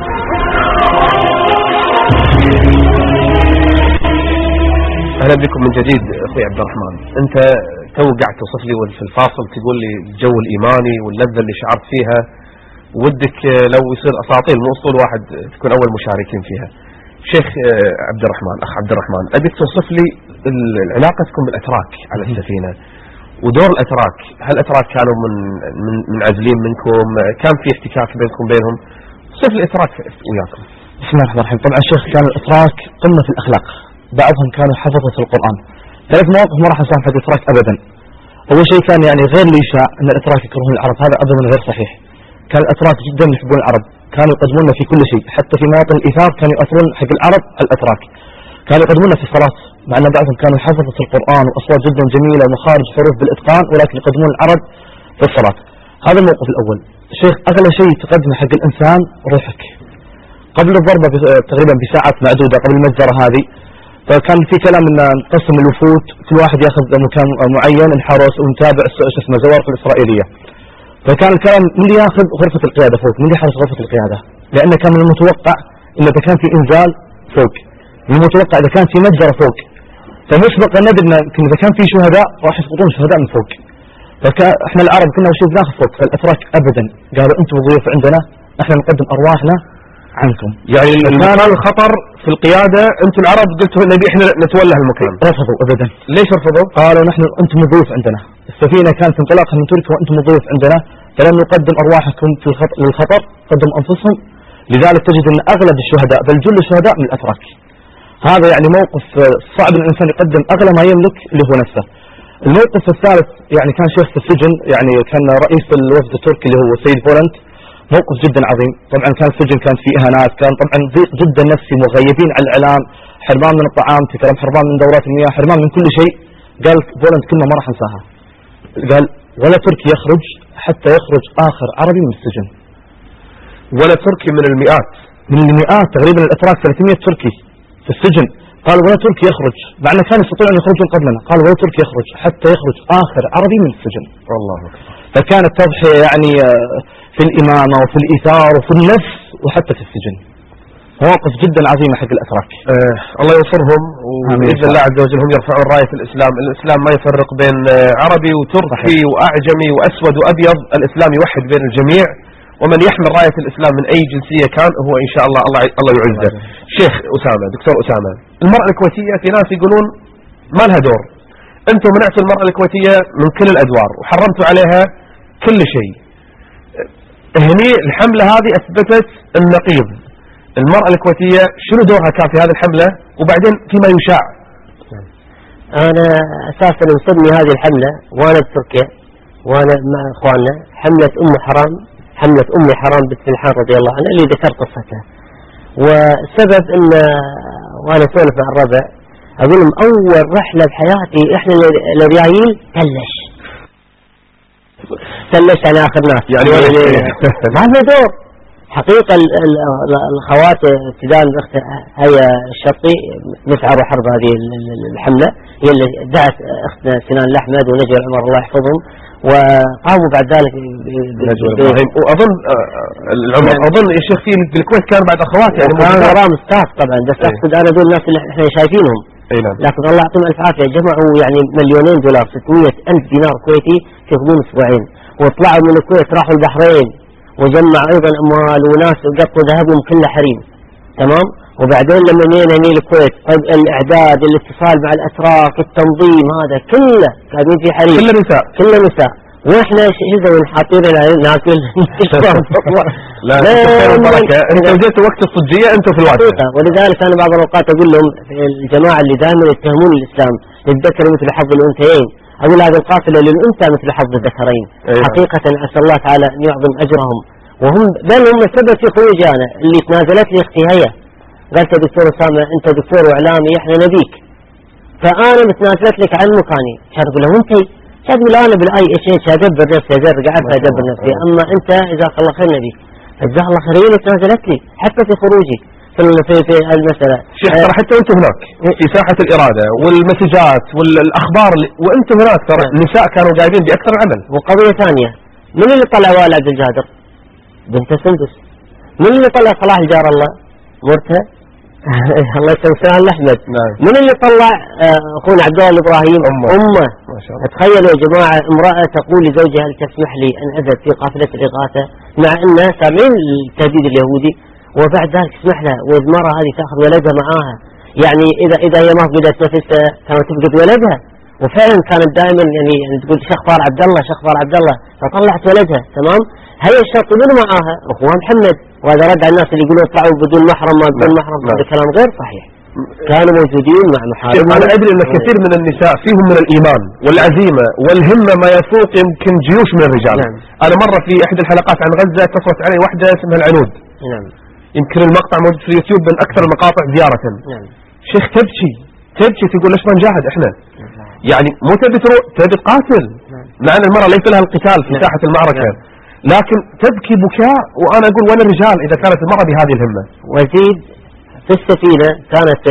أهلا بكم من جديد أخوي عبد الرحمن. أنت تو قاعد توصف لي في الفاصل تقول لي الجو الإيماني واللذة اللي شعرت فيها، ودك لو يصير أساطيل من أسطول واحد تكون أول مشاركين فيها. شيخ عبد الرحمن، أخ عبد الرحمن، أبيك توصف لي علاقتكم بالأتراك على السفينة ودور الأتراك. هل الأتراك كانوا من من منعزلين منكم؟ كان في احتكاك بينكم بينهم؟ صف الأتراك وياكم. بسم الله الرحمن الرحيم. طبعا شيخ كان الأتراك قمة في الأخلاق، بعضهم كانوا حفظة القرآن. ثلاث مواقف ما راح أسامح الأتراك أبدا. أول شيء كان يعني غير الإشاء أن الأتراك يكرهون العرب، هذا أبدا غير صحيح. كان الأتراك جدا يحبون العرب، كانوا يقدمون في كل شيء، حتى في مواطن الإيثار كانوا يؤثرون حق العرب الأتراك. كانوا يقدمون في الصلاة، مع أن بعضهم كانوا حفظة القرآن وأصوات جدا جميلة ومخارج حروف بالإتقان، ولكن يقدمون العرب في الصلاة. هذا الموقف الأول. شيخ أغلى شيء تقدمه حق الإنسان روحك. قبل الضربة تقريبا بساعات معدودة، قبل المجزرة هذه، فكان في كلام ان نقسم الوفود، كل واحد ياخذ مكان معين نحرس ونتابع شو اسمه زوارق الاسرائيليه. فكان الكلام من اللي ياخذ غرفه القياده فوق، من اللي يحرس غرفه القياده، لانه كان من المتوقع ان اذا كان في انزال فوق، من المتوقع اذا كان في مجزره فوق، فمسبقا ندري ان اذا كان في شهداء راح يسقطون شهداء من فوق. فاحنا العرب كنا وش بناخذ فوق، فالاتراك ابدا قالوا انتم ضيوف عندنا، احنا نقدم ارواحنا عنكم. يعني المكان الخطر في القيادة انتم العرب قلتوا نبي احنا نتولى هالمكان. رفضوا ابدا. ليش رفضوا؟ قالوا نحن انتم ضيوف عندنا، السفينة كانت انطلاقها من تركيا وانتم ضيوف عندنا، فلن نقدم ارواحكم في الخطر للخطر، قدموا انفسهم. لذلك تجد ان اغلب الشهداء بل جل الشهداء من الاتراك. هذا يعني موقف صعب ان الانسان يقدم اغلى ما يملك اللي هو نفسه. الموقف الثالث يعني كان شيخ في السجن، يعني كان رئيس الوفد التركي اللي هو سيد بولند، موقف جدا عظيم. طبعا كان السجن كان فيه اهانات، كان طبعا ضيق جدا نفسي، مغيبين على الاعلام، حرمان من الطعام، تكلم حرمان من دورات المياه، حرمان من كل شيء. قال بولند كلمه ما راح انساها، قال ولا تركي يخرج حتى يخرج اخر عربي من السجن. ولا تركي من المئات من المئات تقريبا الاتراك ثلاثمئة تركي في السجن، قال ولا تركي يخرج، مع انه كان يستطيعون ان يخرجون قبلنا، قال ولا تركي يخرج حتى يخرج اخر عربي من السجن. والله فكانت تضحية يعني في الإمامة وفي الإيثار وفي النفس وحتى في السجن. مواقف جدا عظيمة حق الأتراك. آه الله ينصرهم، وبإذن الله عز وجل هم يرفعون راية الإسلام. الإسلام ما يفرق بين عربي وتركي وأعجمي وأسود وأبيض، الإسلام يوحد بين الجميع، ومن يحمل راية الإسلام من أي جنسية كان هو إن شاء الله الله الله يعزه. شيخ أسامة، دكتور أسامة، المرأة الكويتية في ناس يقولون ما لها دور، أنتم منعتوا المرأة الكويتية من كل الأدوار وحرمتوا عليها كل شيء. هني الحملة هذه أثبتت النقيض. المرأة الكويتية شنو دورها كان في هذه الحملة؟ وبعدين فيما يشاع. أنا أساسا مسمي هذه الحملة وأنا بتركيا وأنا مع إخواننا حملة أم حرام، حملة أم حرام بنت ملحان رضي الله عنها اللي ذكرت قصتها. والسبب أن وأنا أسولف مع الربع أقول لهم أول رحلة بحياتي إحنا الريايل تلش تلش على آخر ناس، يعني ما لنا دور حقيقة. الخوات ابتداء الأخت هي الشرطي مسعر وحرب هذه الحملة هي اللي دعت أختنا سنان الأحمد ونجوى العمر الله يحفظهم، وقاموا بعد ذلك وأظن العمر أظن يا شيخ في الكويت كان بعد أخوات يعني كان رام ستاف طبعا، بس أقصد أنا دول الناس اللي احنا شايفينهم، لكن الله يعطيهم ألف عافية جمعوا يعني مليونين دولار ستمئة ألف دينار كويتي في غضون أسبوعين، وطلعوا من الكويت راحوا البحرين وجمع أيضا أموال وناس قطوا ذهبهم كله حريم، تمام. وبعدين لما جينا هني الكويت طيب الإعداد الاتصال مع الأتراك التنظيم هذا كله قاعدين في حريم، كله نساء كله نساء، واحنا شو حاطين ناكل لا بركة. انت وجدت وقت الصجية انت في الواقع، ولذلك انا بعض الاوقات اقول لهم الجماعة اللي دائما يتهمون الاسلام يتذكروا مثل حظ الانثيين أقول هذه القافلة للأنثى مثل حظ الذكرين. أيوة. حقيقة أسأل الله تعالى أن يعظم أجرهم، وهم بل هم السبب في خروجي أنا. اللي تنازلت لي أختي هيا قالت يا دكتور أسامة أنت دكتور وإعلامي إحنا نبيك، فأنا متنازلت لك عن مكاني. كان أقول له أنت كان أقول أنا بالآي إتش إتش أدبر نفسي أدبر قاعد أدبر نفسي، أما أنت جزاك الله خير نبيك. جزاك الله خير هي تنازلت لي حتى في خروجي في في في المسألة. شيخ ترى حتى أنتم هناك في ساحة الإرادة والمسجات والأخبار وأنتم هناك ترى النساء كانوا قاعدين بأكثر عمل. وقضية ثانية، من اللي طلع وائل عبد الجادر؟ بنت سندس. من اللي طلع صلاح الجار الله؟ مرتها الله يسلمك الأحمد. من اللي طلع أخونا عبد الله الإبراهيم؟ أمه, أمه. تخيلوا يا جماعة امرأة تقول لزوجها هل تسمح لي أن أذهب في قافلة الإغاثة، مع أنها سامعين التهديد اليهودي، وبعد ذلك تسمح لها، والمرأة هذه تأخذ ولدها معاها. يعني إذا إذا هي ما فقدت نفسها كانت تفقد ولدها، وفعلا كانت دائما يعني, يعني تقول شخبار عبد الله شخبار عبد الله، فطلعت ولدها. تمام. هي الشرط من معاها أخوها محمد، وهذا رد على الناس اللي يقولوا اطلعوا بدون محرم ما بدون محرم. هذا كلام غير صحيح. كانوا موجودين مع محارم. أنا أدري أن كثير من النساء فيهم من الإيمان والعزيمة والهمة ما يفوق يمكن جيوش من الرجال. نعم. أنا مرة في إحدى الحلقات عن غزة اتصلت علي واحدة اسمها العنود. نعم. يمكن المقطع موجود في اليوتيوب من أكثر المقاطع زيارة. نعم. شيخ تبكي تبكي تقول ليش ما نجاهد إحنا؟ يعني مو تبي تروح تبي تقاتل. نعم. مع أن المرأة ليس لها القتال في نعم. ساحة المعركة. نعم. لكن تبكي بكاء، وأنا أقول وين الرجال إذا كانت المرأة بهذه الهمة؟ وزيد في السفينة كانت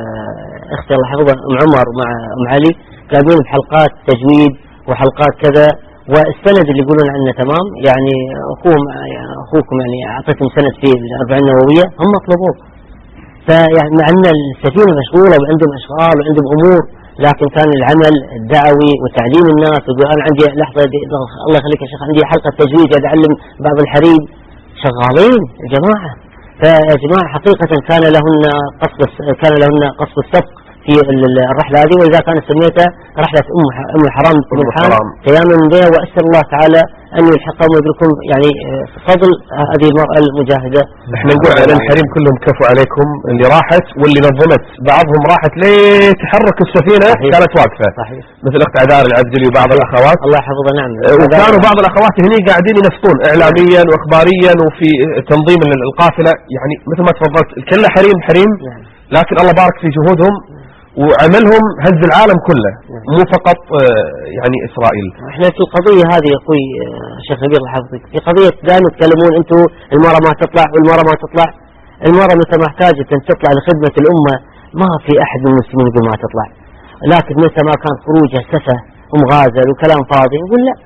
اختي الله يحفظها ام عمر مع ام علي قاعدين بحلقات تجويد وحلقات كذا، والسند اللي يقولون عنه تمام. يعني اخوهم اخوكم يعني اعطيتهم سند في الاربعين النووية هم طلبوه، فيعني مع ان السفينة مشغولة وعندهم اشغال وعندهم امور، لكن كان العمل الدعوي وتعليم الناس. ويقول انا عندي لحظة الله يخليك يا شيخ عندي حلقة تجويد قاعد اعلم بعض الحريم، شغالين الجماعة. فيا جماعة حقيقة كان لهن قصد كان لهن قصد السبق في الرحلة هذه، ولذا كانت سميتها رحلة أم أم الحرام سبحان قياما بها. وأسأل الله تعالى أن يلحقهم ويدركم يعني فضل هذه المرأة المجاهدة. احنا نقول على الحريم كلهم كفوا عليكم اللي راحت واللي نظمت، بعضهم راحت ليه تحرك السفينة. صحيح. كانت واقفة. صحيح. مثل أخت عذار العبدلي وبعض الأخوات الله يحفظها. نعم. وكانوا بعض الأخوات هني قاعدين ينفطون إعلاميا وإخباريا وفي تنظيم القافلة، يعني مثل ما تفضلت كل حريم حريم. نعم. لكن الله بارك في جهودهم وعملهم هز العالم كله. نعم. مو فقط يعني إسرائيل. احنا في القضية هذه يا أخوي شيخ نبيل الله يحفظك، في قضية دائما تكلمون أنتم المرأة ما تطلع والمرأة ما تطلع. المرأة متى ما احتاجت أن تطلع لخدمة الأمة ما في أحد من المسلمين يقول ما تطلع، لكن متى ما كان خروجها سفه ومغازل وكلام فاضي يقول لا.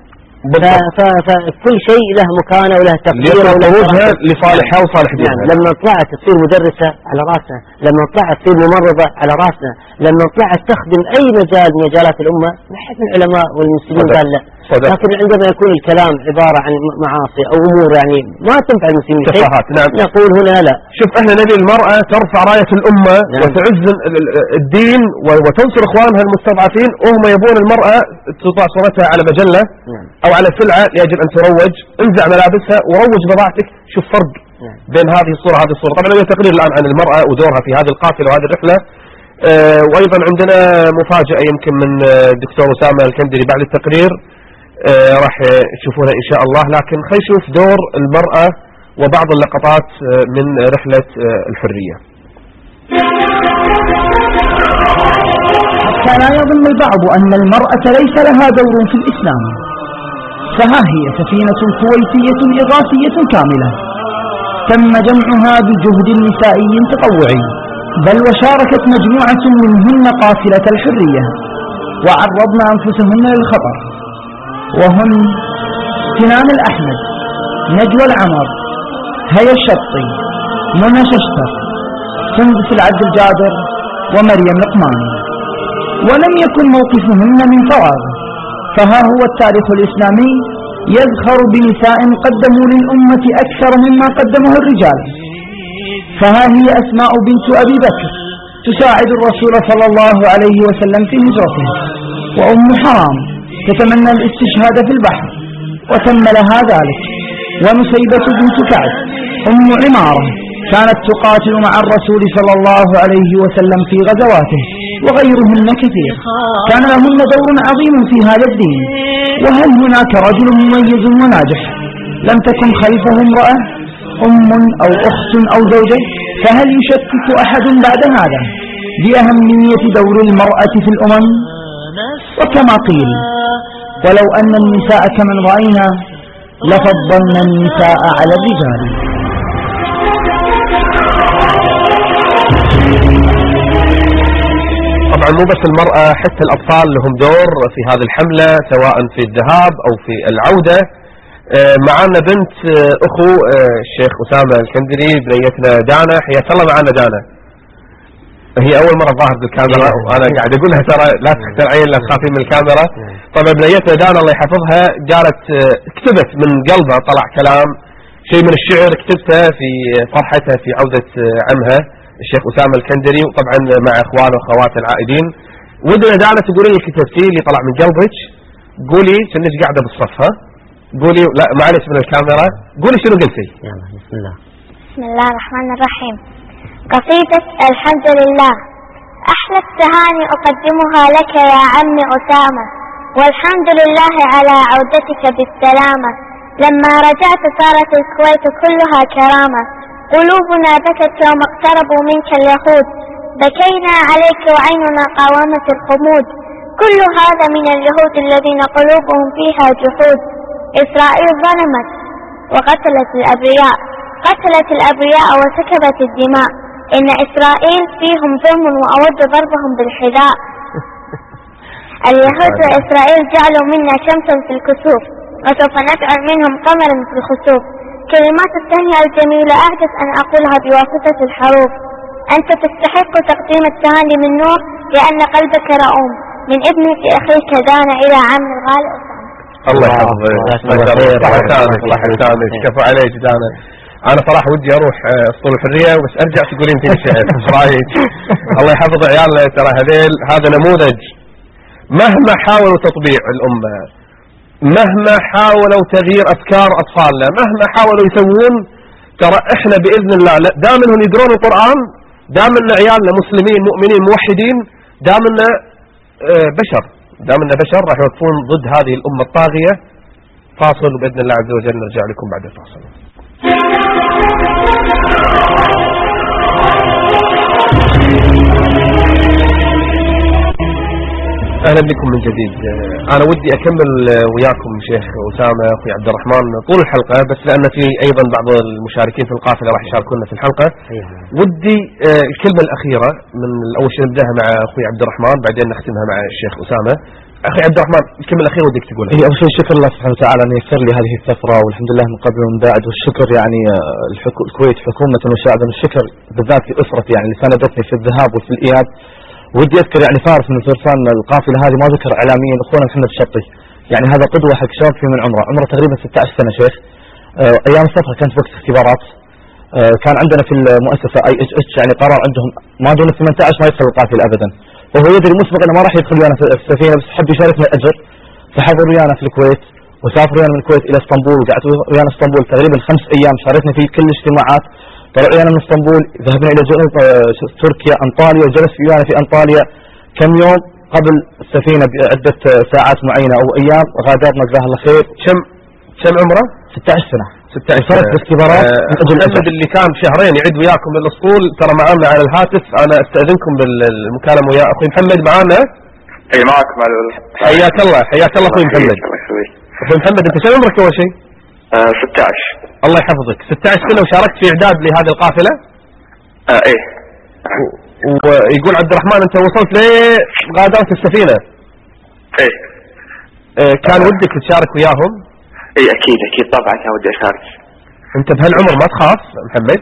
فكل شيء له مكانه وله تقدير وله لصالحها وصالح دينها. يعني لما طلعت تصير مدرسة على راسنا، لما طلعت تصير ممرضة على راسنا، لما طلعت تخدم أي مجال من مجالات الأمة نحن العلماء والمسلمين قال لا. صدق. لكن عندما يكون الكلام عبارة عن معاصي أو أمور يعني ما تنفع المسلمين شيء. نعم. نقول هنا لا. شوف احنا نبي المرأة ترفع راية الأمة. نعم. وتعز الدين وتنصر إخوانها المستضعفين، وهم يبون المرأة تضع صورتها على مجلة. نعم. أو على سلعة لأجل أن تروج، انزع ملابسها وروج بضاعتك. شوف فرق. نعم. بين هذه الصورة وهذه الصورة. طبعا هي تقرير الآن عن المرأة ودورها في هذه القافلة وهذه الرحلة. أه وأيضا عندنا مفاجأة يمكن من الدكتور أسامة الكندري بعد التقرير. أه راح تشوفونها إن شاء الله. لكن خلينا نشوف دور المرأة وبعض اللقطات من رحلة الحرية. حتى لا يظن البعض أن المرأة ليس لها دور في الإسلام، فها هي سفينة كويتية إغاثية كاملة تم جمعها بجهد نسائي تطوعي، بل وشاركت مجموعة منهن قافلة الحرية وعرضن أنفسهن للخطر، وهن سنان الأحمد، نجوى العمر، هيا الشطي، منى ششتر، سندس العبد الجابر، ومريم لقماني. ولم يكن موقفهن من فراغ، فها هو التاريخ الإسلامي يذخر بنساء قدموا للأمة أكثر مما قدمه الرجال. فها هي أسماء بنت أبي بكر تساعد الرسول صلى الله عليه وسلم في هجرته، وأم حرام تتمنى الاستشهاد في البحر وتم لها ذلك، ونسيبة بنت كعب أم عمارة كانت تقاتل مع الرسول صلى الله عليه وسلم في غزواته وغيرهن كثير، كان لهن دور عظيم في هذا الدين. وهل هناك رجل مميز وناجح لم تكن خلفه امرأة أم أو أخت أو زوجة؟ فهل يشكك أحد بعد هذا بأهمية دور المرأة في الأمم؟ وكما قيل: ولو أن النساء كمن رأينا لفضلنا النساء على الرجال. طبعا مو بس المرأة، حتى الأطفال لهم دور في هذه الحملة، سواء في الذهاب أو في العودة. معنا بنت أخو الشيخ أسامة الكندري، بنيتنا دانا. حياك الله معنا دانا. هي أول مرة ظاهر بالكاميرا وأنا قاعد أقول لها ترى لا تخترعين لا تخافين من الكاميرا. طبعا بنيتنا دانا الله يحفظها قالت كتبت من قلبها، طلع كلام شيء من الشعر كتبته في فرحتها في عودة عمها الشيخ أسامة الكندري، وطبعا مع إخوانه وأخواته العائدين. ودنا دانا تقولي لي كتبتي اللي طلع من قلبك، قولي كأنك قاعدة بالصف. ها قولي، لا معلش من الكاميرا، قولي شنو قلتي. يلا بسم الله. بسم الله الرحمن الرحيم. قصيدة الحمد لله. أحلى التهاني أقدمها لك يا عم أسامة، والحمد لله على عودتك بالسلامة. لما رجعت صارت الكويت كلها كرامة، قلوبنا بكت يوم اقتربوا منك اليهود، بكينا عليك وعيننا قاومت الخمود. كل هذا من اليهود الذين قلوبهم فيها جحود. إسرائيل ظلمت وقتلت الأبرياء، قتلت الأبرياء وسكبت الدماء. إن إسرائيل فيهم ظلم وأود ضربهم بالحذاء. اليهود وإسرائيل جعلوا منا شمسا في الكسوف، وسوف نجعل منهم قمرا في الخسوف. كلمات التهنئة الجميلة أعجز أن أقولها بواسطة الحروف. أنت تستحق تقديم التهاني من نور، لأن قلبك رؤوم. من ابنة أخيك دانا إلى عم الغالي أسامة. الله يحفظك، صح لسانك صح لسانك، كفو عليك دانا. أنا صراحة ودي أروح أسطول الحرية بس أرجع تقولين في الشعر. إيش رأيك؟ الله يحفظ عيالنا، ترى هذيل هذا نموذج. مهما حاولوا تطبيع الأمة، مهما حاولوا تغيير أفكار أطفالنا، مهما حاولوا يسوون، ترى إحنا بإذن الله دام إنهم يقرون القرآن، دام إن عيالنا مسلمين مؤمنين موحدين، دام إن بشر، دام إن بشر راح يوقفون ضد هذه الأمة الطاغية. فاصل وبإذن الله عز وجل نرجع لكم بعد الفاصل. أهلا بكم من جديد. أنا ودي أكمل وياكم شيخ أسامة أخوي عبد الرحمن طول الحلقة، بس لأن في أيضا بعض المشاركين في القافلة راح يشاركونا في الحلقة. ودي الكلمة الأخيرة من أول شيء نبدأها مع أخوي عبد الرحمن، بعدين نختمها مع الشيخ أسامة. أخي عبد الرحمن الكلمة الأخيرة ودك تقولها. هي أول شيء شكر الله سبحانه وتعالى أن يسر لي هذه الثفرة، والحمد لله من قبل ومن بعد، والشكر يعني الحكو الكويت حكومة وشعبا، والشكر بالذات لأسرتي يعني اللي ساندتني في الذهاب وفي الإياب. ودي أذكر يعني فارس من فرسان القافلة هذه، ما ذكر إعلاميا أخونا محمد الشطي، يعني هذا قدوة حق شباب في من عمره، عمره تقريبا ستة عشر سنة شيخ. أه أيام السفر كانت وقت اختبارات، أه كان عندنا في المؤسسة اي اتش اتش يعني قرار عندهم ما دون ثمانية عشر ما يدخل القافلة أبدا، وهو يدري مسبقا انه ما راح يدخل ويانا في السفينة، بس حب يشاركنا الأجر، فحضر ويانا في الكويت وسافر ويانا من الكويت إلى اسطنبول، وقعدت ويانا اسطنبول تقريبا خمس أيام، شاركنا في كل الاجتماعات. طلع ويانا من اسطنبول ذهبنا إلى جنوب تركيا أنطاليا، وجلس ويانا في أنطاليا كم يوم قبل السفينة بعدة ساعات معينة أو أيام، وغادرنا جزاه الله خير. كم كم عمره؟ ستة عشر سنة. ستة عشر سنة باختبارات. الأسد اللي كان شهرين يعد وياكم من الأسطول ترى معنا على الهاتف، أنا أستأذنكم بالمكالمة ويا أخوي محمد معنا. أي معك مع حياك الله حياك الله أخوي محمد. أخوي محمد أنت شو عمرك أول شيء؟ آه ستة عشر. الله يحفظك. ستة عشر سنة وشاركت في إعداد لهذه القافلة؟ آه إيه. ويقول عبد الرحمن أنت وصلت ليه غادرت السفينة؟ إيه. آه كان آه. ودك تشارك وياهم؟ إيه أكيد أكيد طبعا كان ودي أشارك. أنت بهالعمر ما تخاف محمد؟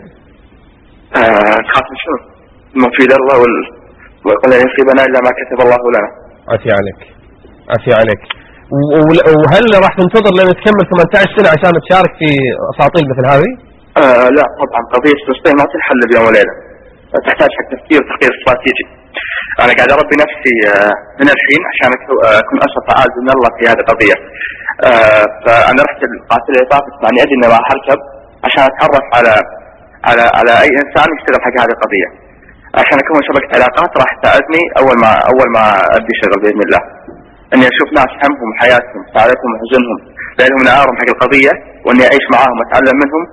آه تخاف من شنو؟ ما في الله وال ولا يصيبنا إلا ما كتب الله لنا. عافي عليك عافي عليك. وهل راح تنتظر لين تكمل ثمانية عشر سنة عشان تشارك في أساطيل مثل هذه؟ آه لا طبعا قضية فلسطين ما تنحل بيوم وليلة، تحتاج حق تفكير وتخطيط استراتيجي. أنا قاعد أربي نفسي من الحين عشان أكون أشرف فعال بإذن الله في هذه القضية. فأنا رحت القافلة اللي طافت معني أدري إني راح أركب عشان أتعرف على على على اي انسان يشتغل حق هذه القضيه، عشان اكون شبكه علاقات راح تساعدني اول ما اول ما ابدي شغل باذن الله، اني اشوف ناس همهم حياتهم سعادتهم وحزنهم لانهم نعارهم حق القضيه، واني اعيش معاهم واتعلم منهم.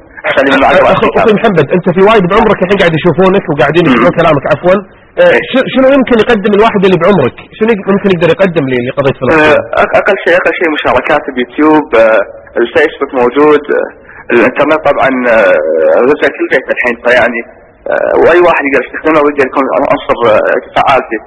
اخوي محمد، انت في وايد بعمرك الحين قاعد يشوفونك وقاعدين يسمعون كلامك عفوا، شنو يمكن يقدم الواحد اللي بعمرك؟ شنو ممكن يقدر يقدم لقضيه فلسطين؟ اقل شيء اقل شيء مشاركات اليوتيوب، الفيسبوك موجود، الانترنت طبعا غزة كل بيت الحين، فيعني واي واحد يقدر يستخدمه ويقدر يكون عنصر فعال فيه.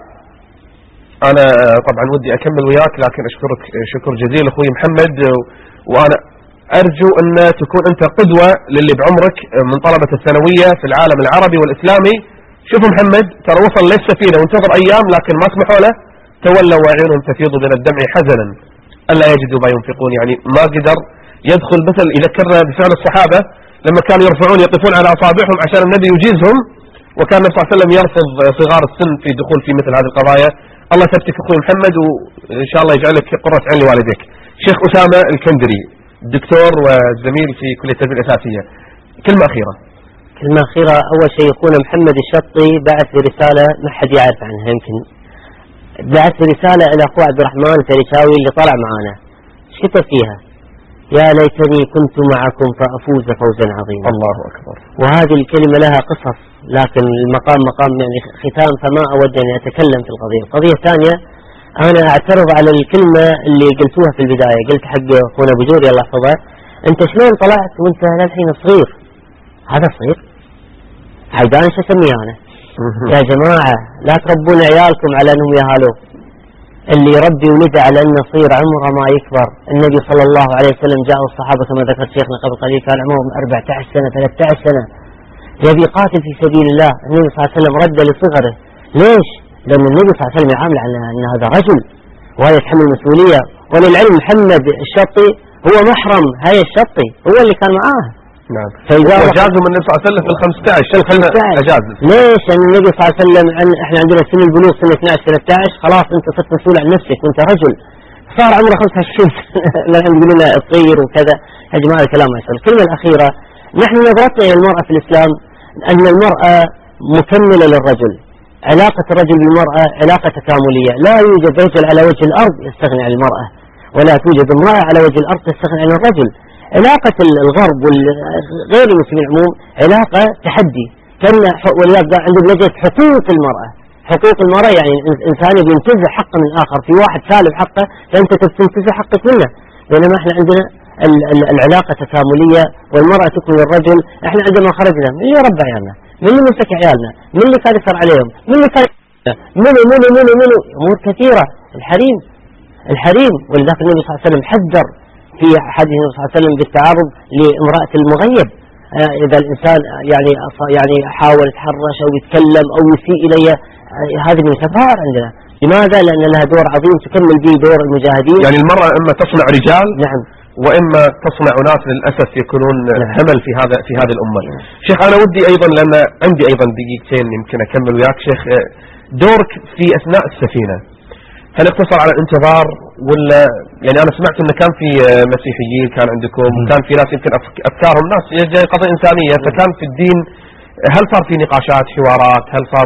انا طبعا ودي اكمل وياك، لكن اشكرك شكر جزيل اخوي محمد، وانا ارجو ان تكون انت قدوة للي بعمرك من طلبة الثانوية في العالم العربي والاسلامي. شوفوا محمد ترى وصل للسفينة وانتظر ايام لكن ما سمحوا له، تولوا وعيونهم تفيض من الدمع حزنا الا يجدوا ما ينفقون. يعني ما قدر يدخل، مثل يذكرنا بفعل الصحابة لما كانوا يرفعون يقفون على اصابعهم عشان النبي يجيزهم، وكان النبي صلى الله عليه وسلم يرفض صغار السن في دخول في مثل هذه القضايا. الله يثبتك اخوي محمد، وان شاء الله يجعلك قرة عين لوالديك. شيخ اسامة الكندري، دكتور وزميل في كلية التربية الأساسية، كلمة أخيرة. كلمة أخيرة، أول شيء يكون محمد الشطي بعث رسالة ما حد يعرف عنها، يمكن بعث رسالة إلى أخوه عبد الرحمن التريشاوي اللي طلع معانا، ايش كتب فيها؟ يا ليتني كنت معكم فأفوز فوزا عظيما. الله أكبر. وهذه الكلمة لها قصص، لكن المقام مقام يعني ختام، فما أود أن أتكلم في القضية. القضية الثانية، أنا أعترض على الكلمة اللي قلتوها في البداية، قلت حق أخونا بجوري الله يحفظه، أنت شلون طلعت وأنت للحين صغير؟ هذا صغير؟ عيدان شو أسميه أنا؟ يا جماعة لا تربون عيالكم على أنهم يهالوه، اللي يربي ولده على أنه صغير عمره ما يكبر. النبي صلى الله عليه وسلم جاء الصحابة كما ذكر شيخنا قبل قليل كان عمرهم أربعة عشر سنة ثلاثة عشر سنة، يبي قاتل في سبيل الله، النبي صلى الله عليه وسلم رد لصغره. ليش؟ لأن النبي صلى الله عليه وسلم يعامل على أن هذا رجل وهذا يتحمل المسؤولية. وللعلم محمد الشطي هو محرم هاي الشطي، هو اللي كان معاه. نعم. وجازوا من النبي صلى الله عليه وسلم في الخمسة عشر أجاز. ليش؟ لأن النبي صلى الله عليه وسلم أن إحنا عندنا سن البلوغ سنة اثني عشر ثلاثة عشر، خلاص أنت صرت مسؤول عن نفسك وأنت رجل. صار عمره خمسة وعشرين سنة الحين يقولون له صغير وكذا. يا جماعة الكلام ما يصير. الكلمة الأخيرة، نحن نظرتنا إلى المرأة في الإسلام أن المرأة مكملة للرجل. علاقة الرجل بالمرأة علاقة تكاملية، لا يوجد رجل على وجه الأرض يستغني عن المرأة، ولا توجد امرأة على وجه الأرض تستغني عن الرجل. علاقة الغرب وغير المسلمين العموم علاقة تحدي، كان ولذلك عندهم لجنة حقوق المرأة. حقوق المرأة يعني إنسان ينتزع حقه من الآخر، في واحد سالب حقه فأنت تنتزع حقك منه، بينما احنا عندنا العلاقة تكاملية والمرأة تكمل الرجل. احنا عندما خرجنا من اللي ربى عيالنا، من اللي مسك عيالنا، من اللي كان يسر عليهم، من اللي كان منو منو منو منو أمور كثيرة. الحريم الحريم ولذلك النبي صلى الله عليه وسلم حذر في حديث النبي صلى الله عليه وسلم بالتعرض لامرأة المغيب. إذا الإنسان يعني يعني حاول يتحرش أو يتكلم أو يسيء إليه، هذه من الكبائر عندنا. لماذا؟ لأن لها دور عظيم تكمل به دور المجاهدين. يعني المرأة إما تصنع رجال، نعم، وإما تصنع ناس للأسف يكونون همل في هذا في هذه الأمة. شيخ أنا ودي أيضا، لأن عندي أيضا دقيقتين يمكن أكمل وياك شيخ، دورك في أثناء السفينة هل اقتصر على الانتظار ولا يعني أنا سمعت أنه كان في مسيحيين كان عندكم، وكان في ناس يمكن أفكارهم ناس جاي قضية إنسانية، فكان في الدين هل صار في نقاشات حوارات؟ هل صار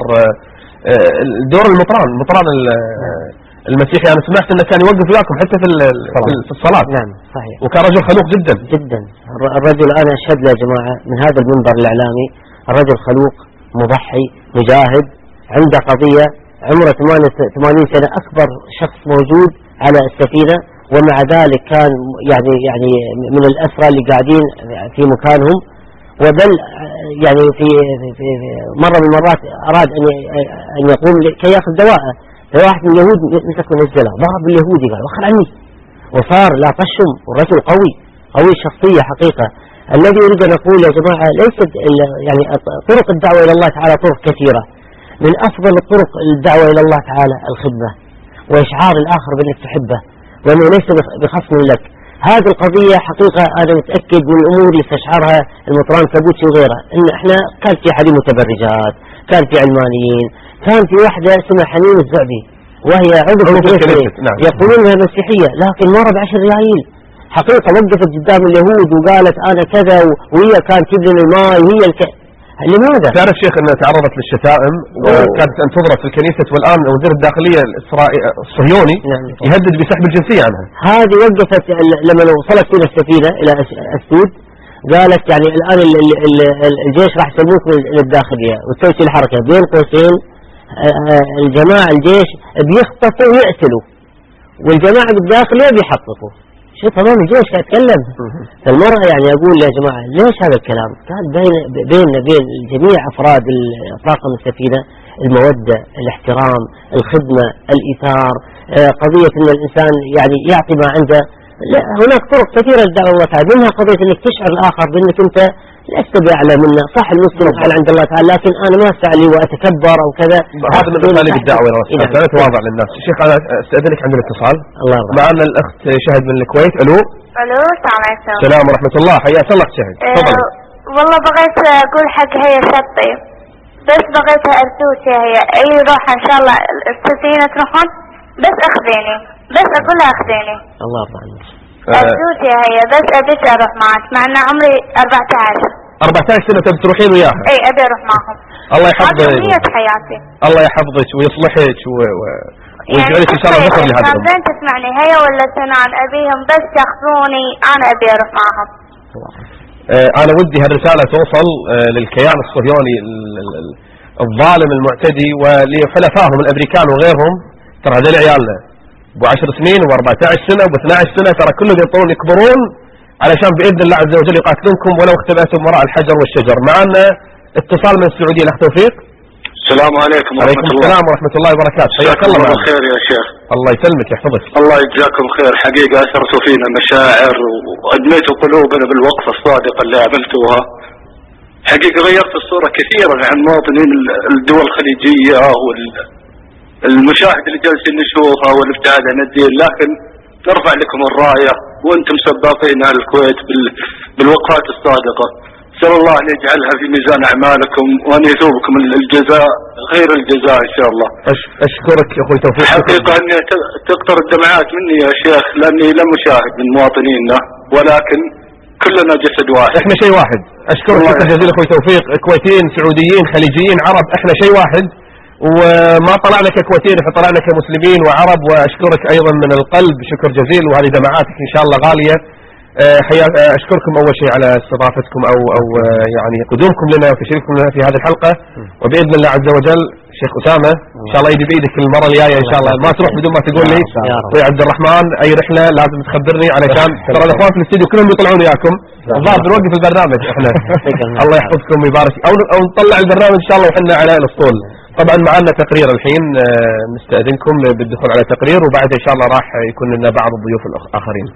دور المطران المطران المسيحي؟ أنا سمعت أنه كان يوقف وياكم حتى في في الصلاة. نعم صحيح. وكان رجل خلوق جدا جدا. الرجل أنا أشهد له يا جماعة من هذا المنبر الإعلامي، الرجل خلوق مضحي مجاهد، عنده قضية، عمره ثمانين سنة، أكبر شخص موجود على السفينة، ومع ذلك كان يعني يعني من الأسرى اللي قاعدين في مكانهم. وبل يعني في, في, في مرة من المرات أراد أن أن يقوم كي يأخذ دواءه، فواحد من اليهود مسك ونزله ضرب اليهودي قال وخر عني، وصار لا طشم، والرجل قوي قوي الشخصية حقيقة. الذي أريد أن أقول يا جماعة ليست يعني طرق الدعوة إلى الله تعالى طرق كثيرة، من أفضل الطرق الدعوة إلى الله تعالى الخدمة وإشعار الآخر بأنك تحبه وأنه ليس بخصم لك. هذه القضية حقيقة أنا متأكد من الأمور اللي استشعرها المطران كابوتشي وغيره، إن إحنا كان في حريم متبرجات، كان في علمانيين، كان في واحدة اسمها حنين الزعبي وهي عضو نعم. يقولون لها مسيحية لكن مرة بعشر ريايل حقيقة، وقفت قدام اليهود وقالت أنا كذا، وهي كانت تبني الماء وهي الك... لماذا؟ تعرف شيخ أنها تعرضت للشتائم وكانت أن تضرب في الكنيسة، والآن وزير الداخلية الصهيوني نعم. يهدد بسحب الجنسية عنها. هذه وقفت لما وصلت إلى السفينة إلى أسود، قالت يعني الآن الجيش راح يسلموك للداخلية وتسوي الحركة بين قوسين الجماعة الجيش بيخطفوا ويقتلوا والجماعة بالداخلية بيحققوا. شوف تمام الجيش قاعد يتكلم. فالمرأة يعني أقول يا جماعة ليش هذا الكلام؟ كان بين بيننا بين جميع أفراد طاقم السفينة المودة، الاحترام، الخدمة، الإيثار، قضية أن الإنسان يعني يعطي ما عنده. لا هناك طرق كثيرة للدعوة الله تعالى، منها قضية أنك تشعر الآخر بأنك أنت لست بأعلى منه، صح المسلم حال عند الله تعالى، لكن أنا ما أستعلي وأتكبر أو كذا. هذا من أساليب الدعوة يا رسول الله، تواضع للناس. شيخ أنا أستأذنك عند الاتصال. الله يرضى. معنا الأخت شهد من الكويت. ألو. ألو السلام عليكم. السلام ورحمة الله، حياك الله شهد. تفضل. أه والله بغيت أقول حق هي شطي، بس بغيتها أرجوك هي أي روح إن شاء الله السفينة تروحون بس أخذيني، بس أقول لها أخذيني. الله يرضى عنك. أرجوك هي بس أبيك أروح معك مع أن عمري أربعة عشر. أربعة عشر سنة تبي تروحين وياها؟ اي ابي اروح معهم. الله يحفظك. هذه أمنية حياتي. الله يحفظك ويصلحك و... و... ويجعلك ان شاء الله ذكر لهذا الامر. زين تسمعني هي ولا سنان ابيهم بس ياخذوني انا ابي اروح معهم. آه انا ودي هالرسالة توصل آه للكيان الصهيوني الظالم المعتدي ولحلفائهم الامريكان وغيرهم. ترى هذول عيالنا ابو عشر سنين واربعة عشر سنة وابو اثني عشر سنة، ترى كلهم يطلعون يكبرون علشان بإذن الله عز وجل يقاتلونكم ولو اختبأتم وراء الحجر والشجر. معنا اتصال من السعودية الأخ توفيق. السلام عليكم ورحمة الله. السلام ورحمة الله وبركاته. حياك الله معنا. خير يا شيخ. الله يسلمك يحفظك. الله يجزاكم خير، حقيقة أثرتوا فينا مشاعر وأدميتوا قلوبنا بالوقفة الصادقة اللي عملتوها. حقيقة غيرت الصورة كثيرا عن مواطنين الدول الخليجية والمشاهد اللي جالسين نشوفها والابتعاد عن الدين، لكن نرفع لكم الراية وانتم سباقين على الكويت بالوقفات الصادقة. نسأل الله أن يجعلها في ميزان أعمالكم وأن يثوبكم الجزاء خير الجزاء إن شاء الله. أشكرك يا أخوي توفيق. حقيقة أني تقطر الدمعات مني يا شيخ لأني لم أشاهد من مواطنينا، ولكن كلنا جسد واحد. إحنا شيء واحد. أشكرك شكرا جزيلا أخوي توفيق. كويتيين سعوديين خليجيين عرب إحنا شيء واحد، وما طلعنا ككويتيين احنا طلعنا كمسلمين وعرب. واشكرك ايضا من القلب شكر جزيل، وهذه دمعاتك ان شاء الله غالية. اشكركم اول شيء على استضافتكم او او يعني قدومكم لنا وتشريفكم لنا في هذه الحلقة، وباذن الله عز وجل شيخ اسامة ان شاء الله يدي بايدك المرة الجاية ان شاء الله، ما تروح بدون ما تقول لي اخوي عبد الرحمن اي رحلة لازم تخبرني، علشان ترى الاخوان في الاستديو كلهم بيطلعون وياكم، الظاهر بنوقف البرنامج احنا. الله يحفظكم ويبارك، او او نطلع البرنامج ان شاء الله وحنا على الاسطول. طبعا معنا تقرير الحين نستأذنكم بالدخول على تقرير، وبعد ان شاء الله راح يكون لنا بعض الضيوف الاخرين.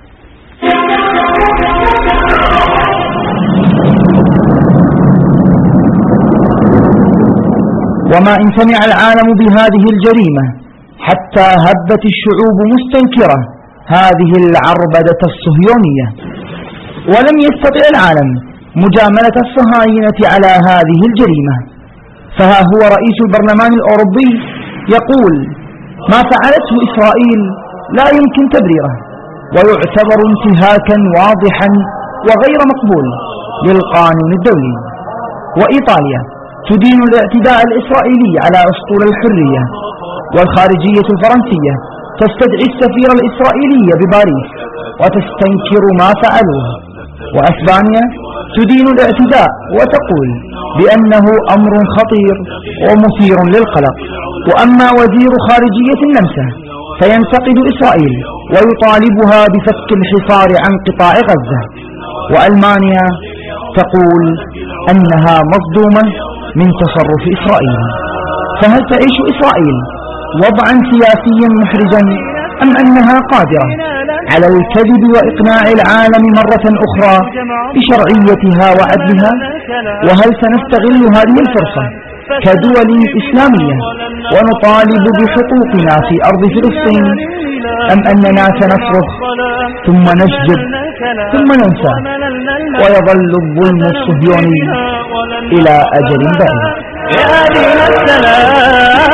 وما إن سمع العالم بهذه الجريمة حتى هبت الشعوب مستنكرة هذه العربدة الصهيونية، ولم يستطع العالم مجاملة الصهاينة على هذه الجريمة. فها هو رئيس البرلمان الأوروبي يقول ما فعلته إسرائيل لا يمكن تبريره، ويعتبر انتهاكا واضحا وغير مقبول للقانون الدولي. وإيطاليا تدين الاعتداء الإسرائيلي على أسطول الحرية، والخارجية الفرنسية تستدعي السفير الإسرائيلي بباريس وتستنكر ما فعلوه. وأسبانيا تدين الاعتداء وتقول بأنه أمر خطير ومثير للقلق. وأما وزير خارجية النمسا فينتقد إسرائيل ويطالبها بفك الحصار عن قطاع غزة. وألمانيا تقول أنها مصدومة من تصرف إسرائيل. فهل تعيش إسرائيل وضعا سياسيا محرجا أم أنها قادرة على الكذب وإقناع العالم مرة أخرى بشرعيتها وعدلها؟ وهل سنستغل هذه الفرصة كدول إسلامية ونطالب بحقوقنا في أرض فلسطين، أم أننا سنصرخ ثم نسجد ثم ننسى ويظل الظلم الصهيوني إلى أجل بعيد؟ يا دين السلام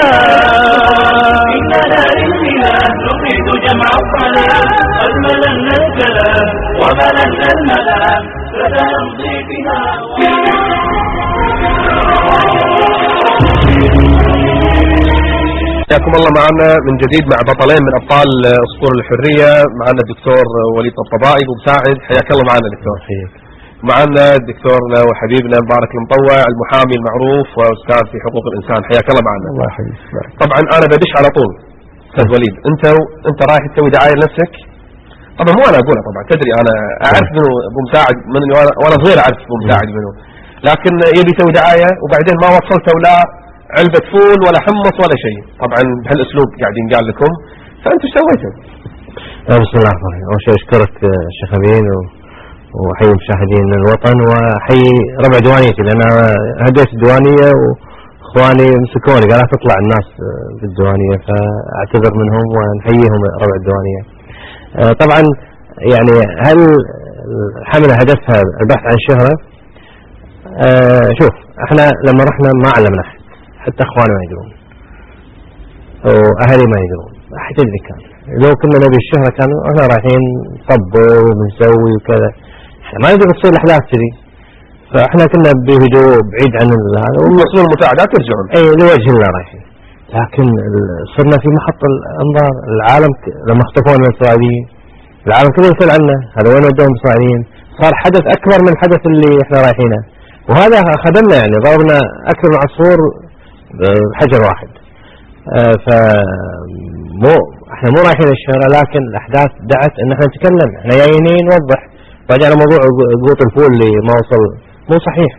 إننا للبلاد نريد جمع الصلاة، قد مللنا الكلام ومللنا الملام فسنمضي بها. حياكم الله معنا من جديد مع بطلين من ابطال اسطول الحريه. معنا الدكتور وليد الطبائي ابو مساعد، حياك الله معنا دكتور. معنا دكتورنا وحبيبنا مبارك المطوع المحامي المعروف واستاذ في حقوق الانسان، حياك الله معنا. الله يحييك. طبعا انا بدش على طول استاذ وليد، انت انت رايح تسوي دعايه لنفسك. طبعا مو انا اقولها، طبعا تدري انا اعرف منو ابو مساعد من وانا صغير، اعرف ابو مساعد منو، لكن يبي يسوي دعايه وبعدين ما وصلته ولا علبة فول ولا حمص ولا شيء. طبعا بهالاسلوب قاعدين قال لكم، فانتم ايش سويتوا؟ بسم الله الرحمن الرحيم. اول شيء اشكرك شيخ امين وحي مشاهدين الوطن وحي ربع دوانيتي، لان انا هديت الديوانيه واخواني مسكوني قال لا تطلع الناس بالديوانيه، فاعتذر منهم ونحييهم ربع الديوانيه. طبعا يعني هل الحمله هدفها البحث عن شهره؟ شوف احنا لما رحنا ما علمنا احد، حتى اخواني ما يدرون واهلي ما يدرون، احد اللي كان لو كنا نبي الشهرة كانوا احنا رايحين نطبل ونسوي وكذا، احنا ما ندري تصير الاحداث كذي، فاحنا كنا بهدوء بعيد عن هذا ومصير المساعدات ترجعون اي لوجه الله رايحين. لكن صرنا في محط الانظار، العالم لما اختفونا الاسرائيليين العالم كله يسأل عنا، هذا وين ودوهم الاسرائيليين؟ صار حدث اكبر من الحدث اللي احنا رايحينه، وهذا خدمنا يعني ضربنا اكثر من عصفور بحجر واحد. آه فمو احنا مو رايحين الشهرة، لكن الاحداث دعت ان احنا نتكلم، احنا جايين نوضح. رجعنا موضوع قوط الفول اللي ما وصل مو صحيح.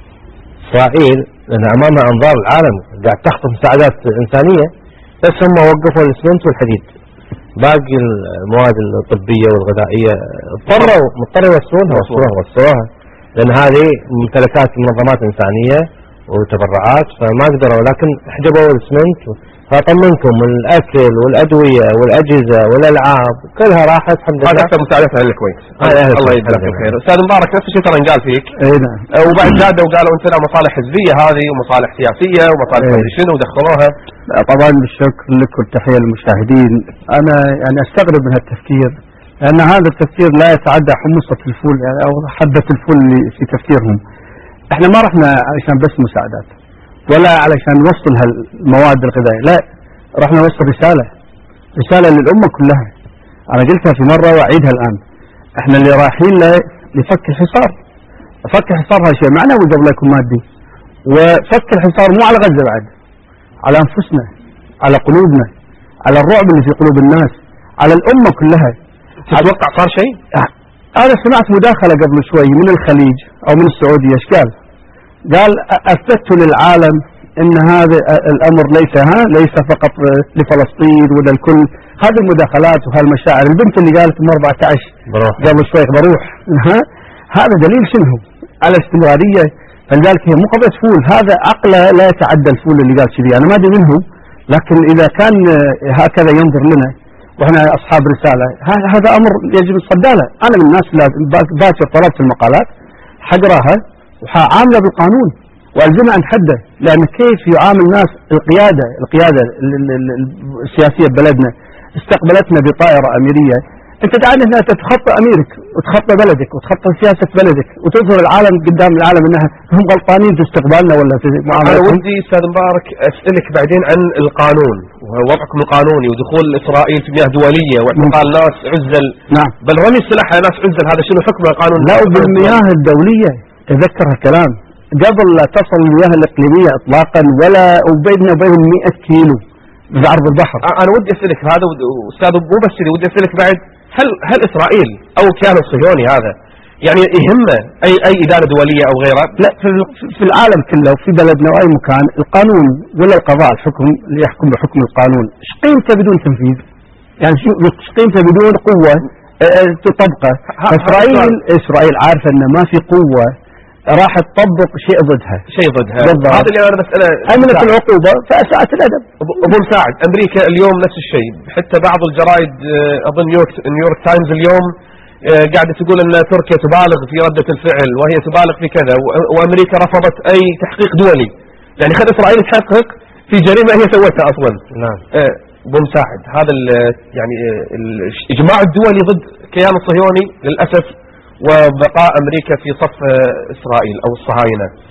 اسرائيل لان امامها انظار العالم قاعد تخطف مساعدات انسانيه، بس هم وقفوا الاسمنت والحديد، باقي المواد الطبيه والغذائيه اضطروا مضطروا يوصلونها وصلوها وصلوها لان هذه ممتلكات منظمات انسانيه وتبرعات، فما قدروا، لكن حجبوا الاسمنت. فاطمنكم الاكل والادويه والاجهزه والالعاب كلها راحت الحمد لله. هذا اكثر مساعدات اهل الكويت. الله يجزاك الخير. استاذ مبارك نفس الشيء ترى انقال فيك. اي نعم. وبعد زادوا وقالوا انت لا مصالح حزبيه هذه ومصالح سياسيه ومصالح مدري شنو ودخلوها. طبعا بالشكر لك والتحيه للمشاهدين. انا يعني استغرب من هالتفكير، لان هذا التفكير لا يتعدى حمصه الفول يعني او حبه الفول اللي في تفكيرهم. احنا ما رحنا علشان بس مساعدات ولا علشان نوصل هالمواد الغذائيه، لا، رحنا نوصل رساله رساله للامه كلها. انا قلتها في مره واعيدها الان، احنا اللي رايحين له لفك الحصار. فك الحصار هذا شيء معنوي قبل يكون مادي، وفك الحصار مو على غزه بعد، على انفسنا، على قلوبنا، على الرعب اللي في قلوب الناس، على الامه كلها. تتوقع صار شيء؟ انا سمعت مداخله قبل شوي من الخليج او من السعوديه، ايش قال؟ قال اثبتت للعالم ان هذا الامر ليس ها ليس فقط لفلسطين ولا الكل. هذه المداخلات وهالمشاعر، البنت اللي قالت من أربعة عشر قبل شوي بروح، ها هذا دليل شنو؟ على استمراريه. فلذلك هي مو قضيه فول، هذا عقله لا يتعدى الفول اللي قال كذي. انا ما ادري منهم، لكن اذا كان هكذا ينظر لنا واحنا اصحاب رساله، هذا امر يجب الصدى له. انا من الناس اللي باكر طلبت المقالات حقراها وحعامله بالقانون والزمها عن حده، لان كيف يعامل ناس القياده القياده السياسيه ببلدنا استقبلتنا بطائره اميريه. انت تعال هنا تتخطى اميرك وتخطى بلدك وتخطى سياسه بلدك وتظهر العالم قدام العالم انها هم غلطانين في استقبالنا ولا في معاملتهم. انا ودي استاذ مبارك اسالك بعدين عن القانون ووضعكم القانوني ودخول اسرائيل في مياه دوليه واعتقال ناس عزل. نعم. بل رمي السلاح على ناس عزل، هذا شنو حكم القانون؟ لا، وبالمياه الدوليه تذكر هالكلام قبل لا تصل المياه الاقليميه اطلاقا، ولا وبيننا وبينهم مئة كيلو بعرض البحر. انا ودي اسالك هذا استاذ، مو بس ودي اسالك بعد، هل هل اسرائيل او الكيان الصهيوني هذا يعني يهمه اي اي اداره دوليه او غيرها؟ لا، في العالم كله وفي بلدنا واي مكان القانون ولا القضاء الحكم اللي يحكم بحكم القانون. ايش قيمته بدون تنفيذ؟ يعني شو ايش قيمته بدون قوه تطبقه؟ اسرائيل اسرائيل عارفه ان ما في قوه راح تطبق شيء ضدها شيء ضدها. هذا اللي انا بساله. امنت العقوبه فاساءت الادب. ابو مساعد، امريكا اليوم نفس الشيء، حتى بعض الجرائد اظن نيويورك نيويورك تايمز اليوم قاعده تقول ان تركيا تبالغ في رده الفعل وهي تبالغ في كذا، وامريكا رفضت اي تحقيق دولي، يعني خد اسرائيل تحقق في جريمه هي سوتها اصلا. نعم. ابو مساعد، هذا يعني الاجماع الدولي ضد الكيان الصهيوني للاسف وبقاء أمريكا في صف إسرائيل أو الصهاينة،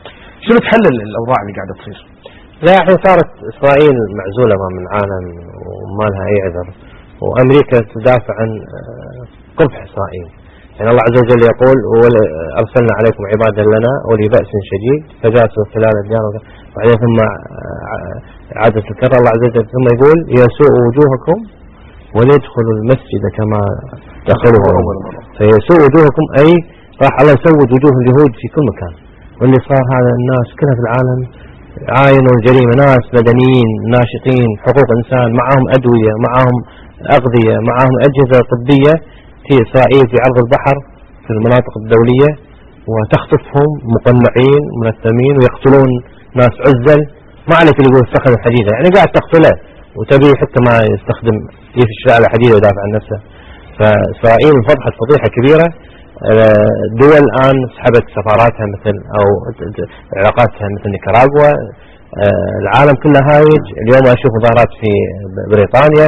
شنو تحلل الأوضاع اللي قاعدة تصير؟ لا الحين صارت إسرائيل معزولة من العالم وما لها أي عذر، وأمريكا تدافع عن قبح إسرائيل. يعني الله عز وجل يقول أرسلنا عليكم عبادا لنا أولي بأس شديد فجاسوا خلال الديار، وبعدين ثم عادة الكرة الله عز وجل ثم يقول يسوء وجوهكم وليدخلوا المسجد كما دخلوه. فيسوء وجوهكم أي راح الله يسود وجوه اليهود في كل مكان. واللي صار هذا الناس كلها في العالم عاينوا الجريمة، ناس مدنيين ناشطين حقوق إنسان معهم أدوية معهم أغذية معهم أجهزة طبية في إسرائيل في عرض البحر في المناطق الدولية، وتخطفهم مقنعين منثمين ويقتلون ناس عزل. ما عليك اللي يقول استخدم حديدة، يعني قاعد تقتله وتبي حتى ما يستخدم يفشل على حديدة ويدافع عن نفسه. فإسرائيل انفضحت فضيحة كبيرة. دول الآن سحبت سفاراتها مثل أو علاقاتها مثل نيكاراغوا. العالم كله هايج. اليوم أشوف مظاهرات في بريطانيا،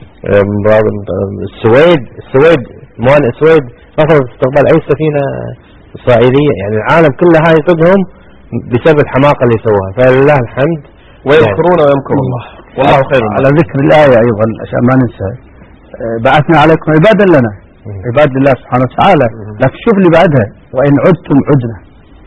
السويد السويد موانئ السويد رفضت استقبال أي سفينة إسرائيلية. يعني العالم كله هايج ضدهم بسبب الحماقة اللي سووها. فلله الحمد. ويذكرون ويمكر الله والله خير. على ذكر الآية أيضا عشان ما ننسى، بعثنا عليكم عبادا لنا، عباد الله سبحانه وتعالى. لكن شوف اللي بعدها وإن عدتم عدنا،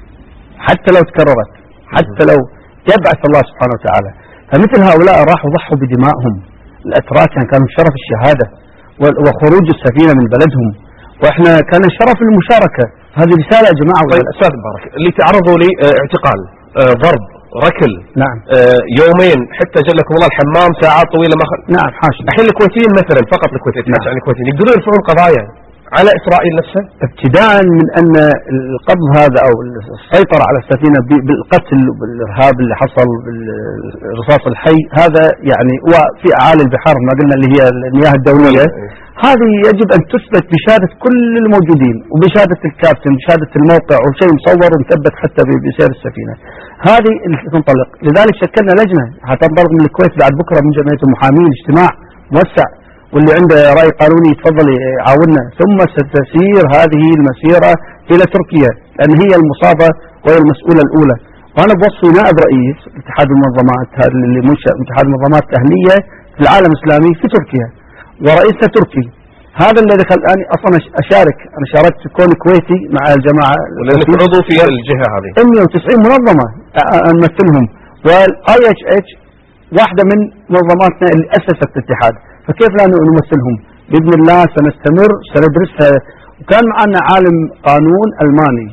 حتى لو تكررت حتى لو يبعث الله سبحانه وتعالى. فمثل هؤلاء راحوا ضحوا بدمائهم. الأتراك كان شرف الشهادة وخروج السفينة من بلدهم، وإحنا كان شرف المشاركة. هذه رسالة يا جماعة. طيب أستاذ مبارك، اللي تعرضوا لي اعتقال، اه ضرب، ركل، نعم، اه يومين حتى جلكم الله الحمام ساعات طويلة ما خل... نعم حاشا. الحين الكويتيين مثلا فقط الكويتيين، نعم. يعني الكويتيين يقدرون يرفعون قضايا على إسرائيل نفسها، ابتداء من أن القبض هذا أو السيطرة على السفينة بالقتل بالإرهاب اللي حصل بالرصاص الحي هذا، يعني وفي أعالي البحار ما قلنا اللي هي المياه الدولية، هذه يجب أن تثبت بشهادة كل الموجودين وبشهادة الكابتن بشهادة الموقع وشيء مصور ومثبت حتى بسير السفينة. هذه اللي تنطلق. لذلك شكلنا لجنة حتنطلق من الكويت بعد بكرة من جمعية المحامين، اجتماع موسع، واللي عنده رأي قانوني يتفضل يعاوننا. ثم ستسير هذه المسيرة إلى تركيا لأن هي المصابة وهي المسؤولة الأولى. وأنا بوصي نائب رئيس اتحاد المنظمات هذا اللي منشأ اتحاد المنظمات الأهلية في العالم الإسلامي في تركيا ورئيسه تركي. هذا الذي خلاني أصلا أشارك. أنا شاركت كوني كويتي مع الجماعة ولأنك عضو في الجهة هذه. مئة وتسعين منظمة نمثلهم، والاي اتش اتش واحدة من منظماتنا اللي أسست الاتحاد. فكيف لا نمثلهم؟ بإذن الله سنستمر سندرسها. وكان معنا عالم قانون ألماني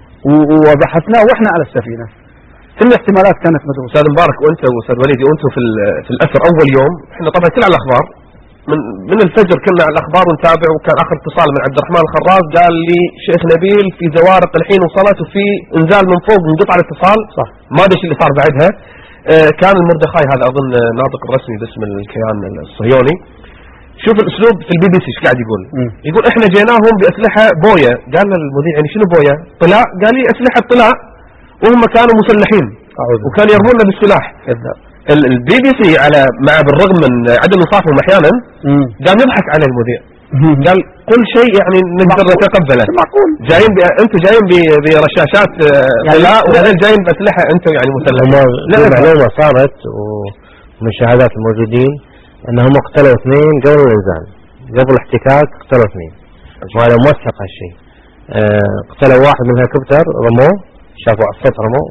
وبحثناه وإحنا على السفينة. كل الاحتمالات كانت مدروسة. أستاذ مبارك وأنت وأستاذ وليد وأنتم في في الأثر أول يوم، إحنا طبعا كل على الأخبار من من الفجر كنا على الأخبار ونتابع. وكان آخر اتصال من عبد الرحمن الخراز قال لي شيخ نبيل في زوارق الحين وصلت وفي إنزال من فوق منقطع الاتصال. صح. ما أدري اللي صار بعدها. آه كان المردخاي هذا أظن ناطق الرسمي باسم الكيان الصهيوني. شوف الأسلوب في البي بي سي ايش قاعد يقول. م. يقول إحنا جيناهم بأسلحة بويا. قال المذيع يعني شنو بويا؟ طلاء. قال لي أسلحة طلاء وهم كانوا مسلحين وكانوا يرموننا بالسلاح. البي بي سي على مع بالرغم من عدم انصافهم احيانا قام يضحك على المذيع. قال قل شيء يعني نقدر نتقبله. جايين ب... انتم جايين برشاشات طلاء وهذول جايين باسلحه انتم يعني مسلحين. لا معلومه صارت ومن شهادات الموجودين انهم اقتلوا اثنين قبل الانزال، قبل الاحتكاك اقتلوا اثنين، وهذا موثق هالشيء. اه اقتلوا واحد من الهليكوبتر رموه، شافوا على السطح رموه،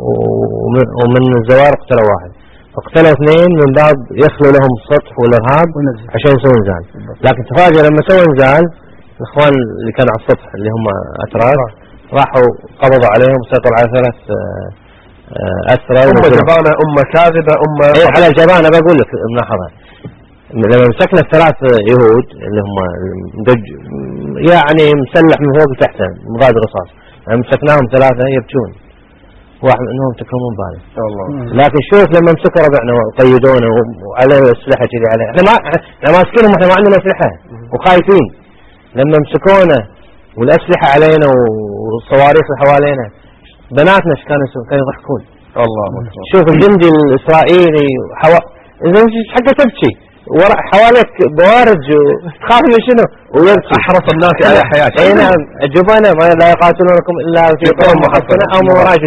ومن الزوارق اقتلوا واحد. فاقتلوا اثنين من باب يخلوا لهم السطح والارهاب عشان يسوون انزال. لكن تفاجئ لما سووا انزال الاخوان اللي كانوا على السطح اللي هم اتراك راحوا قبضوا عليهم وسيطروا على ثلاث اسرى. امه جبانه، امه كاذبه، امه ايه على جبانه. بقول لك ملاحظه لما مسكنا الثلاث يهود اللي هم دج يعني مسلح من فوق لتحت مضاد رصاص، يعني مسكناهم ثلاثه يبكون، واحد منهم تكرمون باله. لكن شوف لما مسكوا ربعنا وقيدونا وعلى الاسلحه كذي عليه، احنا ما احنا ماسكينهم احنا ما عندنا اسلحه وخايفين. لما مسكونا والاسلحه علينا والصواريخ اللي حوالينا بناتنا ايش كانوا يسوون؟ كانوا يضحكون. الله اكبر. شوف الجندي الاسرائيلي حوا اذا حقه تبكي ورا حواليك بوارج وتخاف من شنو ويبكي. احرص الناس على حياتك. اي نعم. الجبنه لا يقاتلونكم الا في قوم محصنه او من وراء جدر.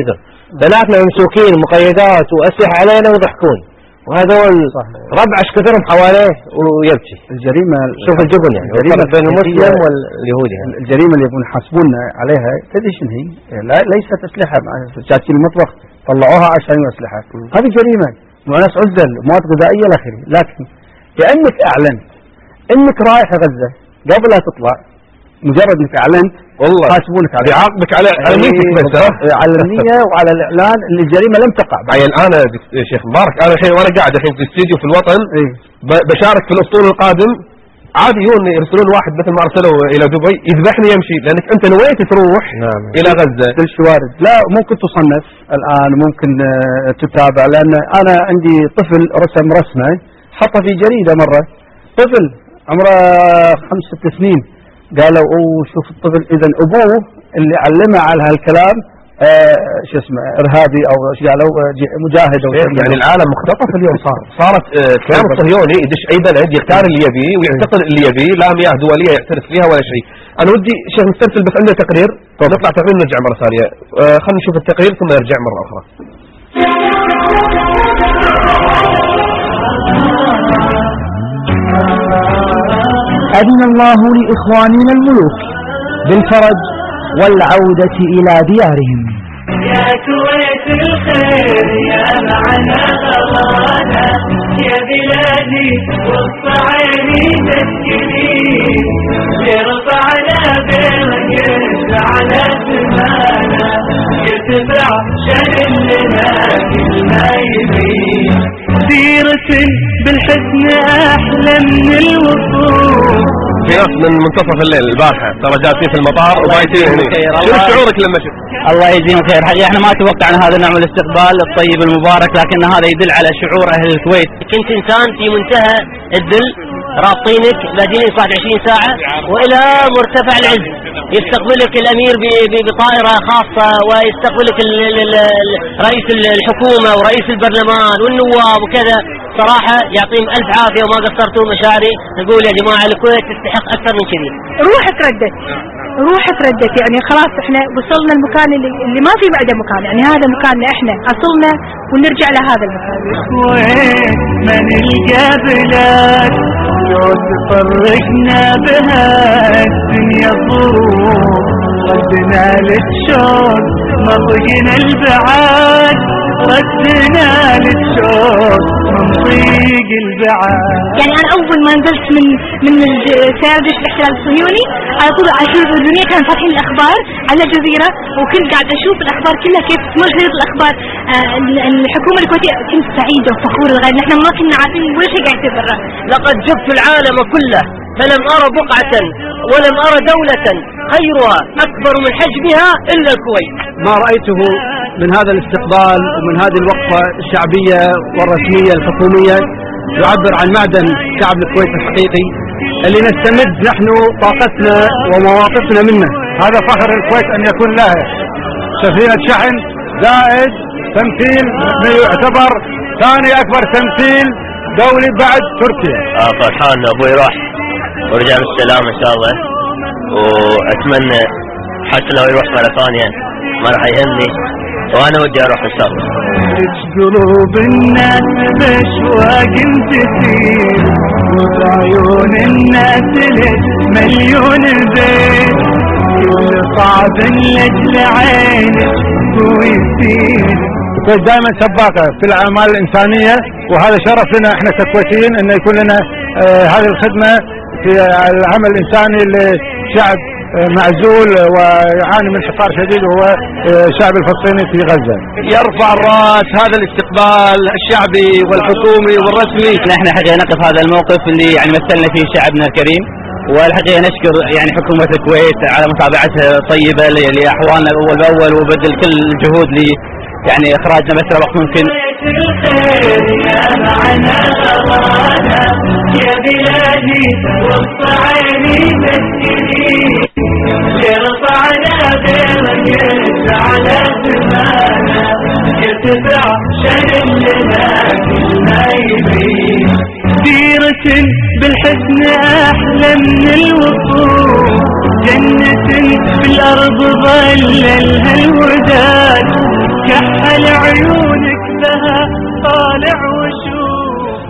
بناتنا ممسوكين مقيدات وأسلحة علينا ويضحكون، وهذول ربعش كثرهم حواليه ويبكي. الجريمة شوف الجبن يعني الفرق بين المسلم واليهودي يعني. الجريمة اللي يبون يحاسبون عليها تدري شنو هي؟ لا ليست أسلحة جات المطبخ طلعوها عشان أسلحة، هذه جريمة وناس عزل مواد غذائية إلى آخره، لكن لأنك أعلنت إنك رايح غزة قبل لا تطلع، مجرد إنك أعلنت والله يحاسبونك على يعاقبك على على نيتك بس على النية وعلى الإعلان اللي الجريمة لم تقع. يعني أنا يا شيخ مبارك أنا الحين وأنا قاعد الحين في الاستديو في الوطن إيه؟ بشارك في الأسطول القادم، عادي يجون يرسلون واحد مثل ما أرسلوا إلى دبي يذبحني يمشي، لأنك أنت نويت تروح نعم. إلى غزة. كل شيء وارد. لا ممكن تصنف الآن، ممكن تتابع، لأن أنا عندي طفل رسم رسمة حطها في جريدة مرة، طفل عمره خمس ست سنين، قالوا اوه شوف الطفل اذا ابوه اللي علمه على هالكلام آه شو اسمه ارهابي او ايش قالوا مجاهد او يعني العالم مختطف اليوم، صار صارت الكيان آه الصهيوني يدش اي بلد يختار اللي يبيه ويعتقد اللي يبيه، لا مياه دوليه يعترف فيها ولا شيء. انا ودي شيخ نسترسل بس عندنا تقرير نطلع تقرير نرجع مره ثانيه، آه خلينا نشوف التقرير ثم نرجع مره اخرى. أذن الله لإخواننا الملوك بالفرج والعودة إلى ديارهم. يا كويت الخير يا معنا غلانا، يا بلادي وسط عيني تسكني، يرفعنا بالقرش على سمانا، يرتفع شأن لنا كل ما يبين، سيرة بالحسن أحلى من الوصول. في ناس من منتصف الليل البارحة ترى جالسين في المطار وبايتين هنا، شنو شعورك لما شفت؟ الله يجزيهم خير، حقيقة احنا ما توقعنا هذا النوع من الاستقبال الطيب المبارك، لكن هذا يدل على شعور أهل الكويت. كنت إنسان في منتهى الذل، رابطينك بادينك واحد وعشرين ساعة وإلى مرتفع العز، يستقبلك الأمير بطائرة خاصة، ويستقبلك رئيس الحكومة ورئيس البرلمان والنواب وكذا. صراحة يعطيهم ألف عافية وما قصرتوا مشاعري. نقول يا جماعة الكويت تستحق أكثر من كذي. روح تردد روح تردد يعني خلاص احنا وصلنا المكان اللي, اللي ما في بعده مكان، يعني هذا مكاننا احنا أصلنا ونرجع لهذا المكان. الكويت ما نلقى بلاد لو تفرقنا بها الدنيا ظروف، ردنا للشوق مرقنا البعاد، ردنا للشوق من ضيق البعاد. يعني أنا أول ما نزلت من من سيارة جيش الاحتلال الصهيوني على طول أشوف الدنيا كانوا فاتحين الأخبار على الجزيرة، وكنت قاعد أشوف الأخبار كلها كيف تمر خريطة الأخبار. آه الحكومة الكويتية كنت سعيدة وفخورة لغاية نحن ما كنا عارفين ولا شيء قاعد يصير برا. لقد جبت العالم كله فلم أرى بقعة ولم أرى دولة خيرها أكبر من حجمها إلا الكويت. ما رأيته من هذا الاستقبال ومن هذه الوقفة الشعبية والرسمية الحكومية يعبر عن معدن شعب الكويت الحقيقي اللي نستمد نحن طاقتنا ومواقفنا منه. هذا فخر الكويت أن يكون لها سفينة شحن زائد تمثيل يعتبر ثاني أكبر تمثيل دولي بعد تركيا. آه فرحان أبوي راح ورجع بالسلام إن شاء الله، وأتمنى حتى لو يروح مرة ثانية ما راح يهمني، وأنا ودي أروح إن شاء الله. قلوب الناس بأشواق تسير، وعيون الناس لك مليون بيت، كل صعب لأجل عينك ويسير. الكويت دائما سباقة في الأعمال الإنسانية، وهذا شرف لنا احنا ككويتيين أن يكون لنا آه هذه الخدمة في العمل الإنساني لشعب آه معزول ويعاني من حصار شديد، وهو آه الشعب الفلسطيني في غزة. يرفع الراس هذا الاستقبال الشعبي والحكومي والرسمي. نحن حقيقة نقف هذا الموقف اللي يعني مثلنا فيه شعبنا الكريم، والحقيقة نشكر يعني حكومة الكويت على متابعتها الطيبة لأحوالنا أول بأول، وبذل كل الجهود لي يعني إخراجنا بأسرع وقت ممكن. يا معنا غرانا، يا بلادي وسط عيني تسكني، يرفعنا بالقرش على سمانا، يرتفع شأن لنا كل ما يبين، سيرة بالحسن أحلى من الوصول، جنة في الأرض ظللها الوداد، كحة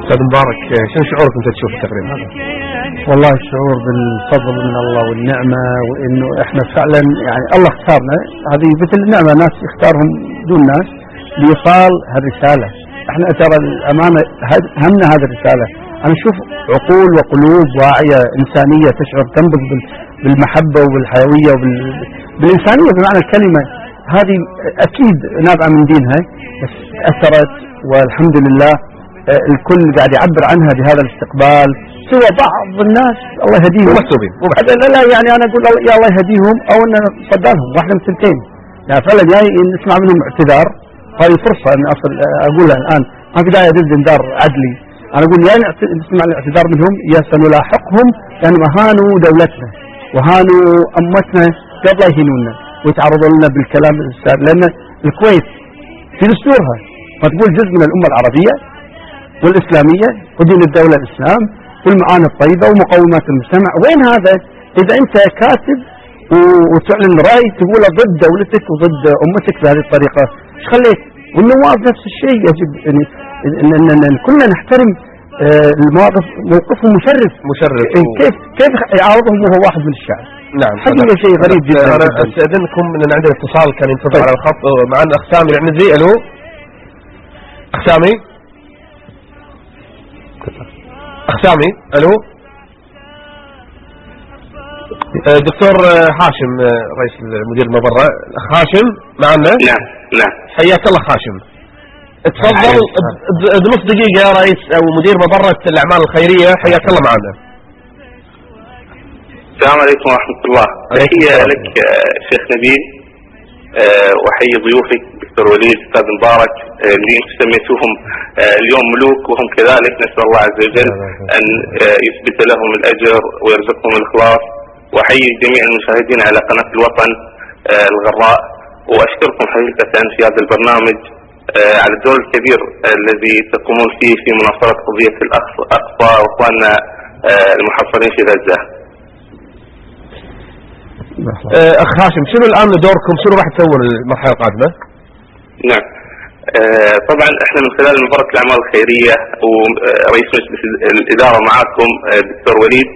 أستاذ مبارك شنو شعورك أنت تشوف التقرير هذا؟ والله الشعور بالفضل من الله والنعمة، وإنه إحنا فعلا يعني الله اختارنا، هذه مثل النعمة ناس يختارهم دون ناس لإيصال هالرسالة. إحنا ترى الأمانة همنا هذه الرسالة. أنا أشوف عقول وقلوب واعية إنسانية تشعر تنبض بالمحبة وبالحيوية وبالإنسانية بمعنى الكلمة، هذه أكيد نابعة من دينها، بس أثرت والحمد لله. الكل قاعد يعبر عنها بهذا الاستقبال، سوى بعض الناس الله يهديهم مكتوبين. لا لا يعني أنا أقول يا الله يهديهم أو أن صدالهم واحدة من الثنتين. يعني فعلا جاي نسمع منهم اعتذار، هذه فرصة أن أصل أقولها الآن، ما في داعي ضد انذار عدلي. أنا أقول يا نسمع الاعتذار منهم يا سنلاحقهم، لأنهم أهانوا دولتنا وهانوا أمتنا قبل يهينونا ويتعرضوا لنا بالكلام السار. لأن الكويت في دستورها فتقول جزء من الأمة العربية والإسلامية ودين الدولة الإسلام والمعاني الطيبة ومقومات المجتمع. وين هذا؟ إذا أنت كاتب وتعلن رأي تقول ضد دولتك وضد أمتك بهذه الطريقة، إيش خليت؟ والنواب نفس الشيء. يجب أن كلنا نحترم المواقف، موقفهم مشرف مشرف. كيف كيف يعارضهم وهو واحد من الشعب؟ نعم حقيقة شيء غريب جدا. أنا أستأذنكم أن عندنا اتصال كان ينتظر على الخط معنا أخ سامي العنزي. ألو أخ سامي، أخ سامي ألو. دكتور هاشم رئيس المدير المبرة، الأخ هاشم معنا؟ نعم نعم حياك الله هاشم، تفضل بنص دقيقة يا رئيس أو مدير مبرة الأعمال الخيرية، حياك الله معنا. السلام عليكم ورحمة الله. تحية لك شيخ نبيل، وحي ضيوفك دكتور وليد أستاذ مبارك اللي سميتوهم اليوم ملوك وهم كذلك. نسأل الله عز وجل أن يثبت لهم الأجر ويرزقهم الإخلاص. وحي جميع المشاهدين على قناة الوطن الغراء، وأشكركم حقيقة في هذا البرنامج على الدور الكبير الذي تقومون فيه في مناصرة قضية الأقصى وإخواننا المحصرين في غزة. أخ هاشم، شنو الآن دوركم؟ شنو راح تسوون المرحلة القادمة؟ نعم آه طبعا احنا من خلال مبارك الأعمال الخيرية ورئيس مجلس الإدارة معاكم الدكتور وليد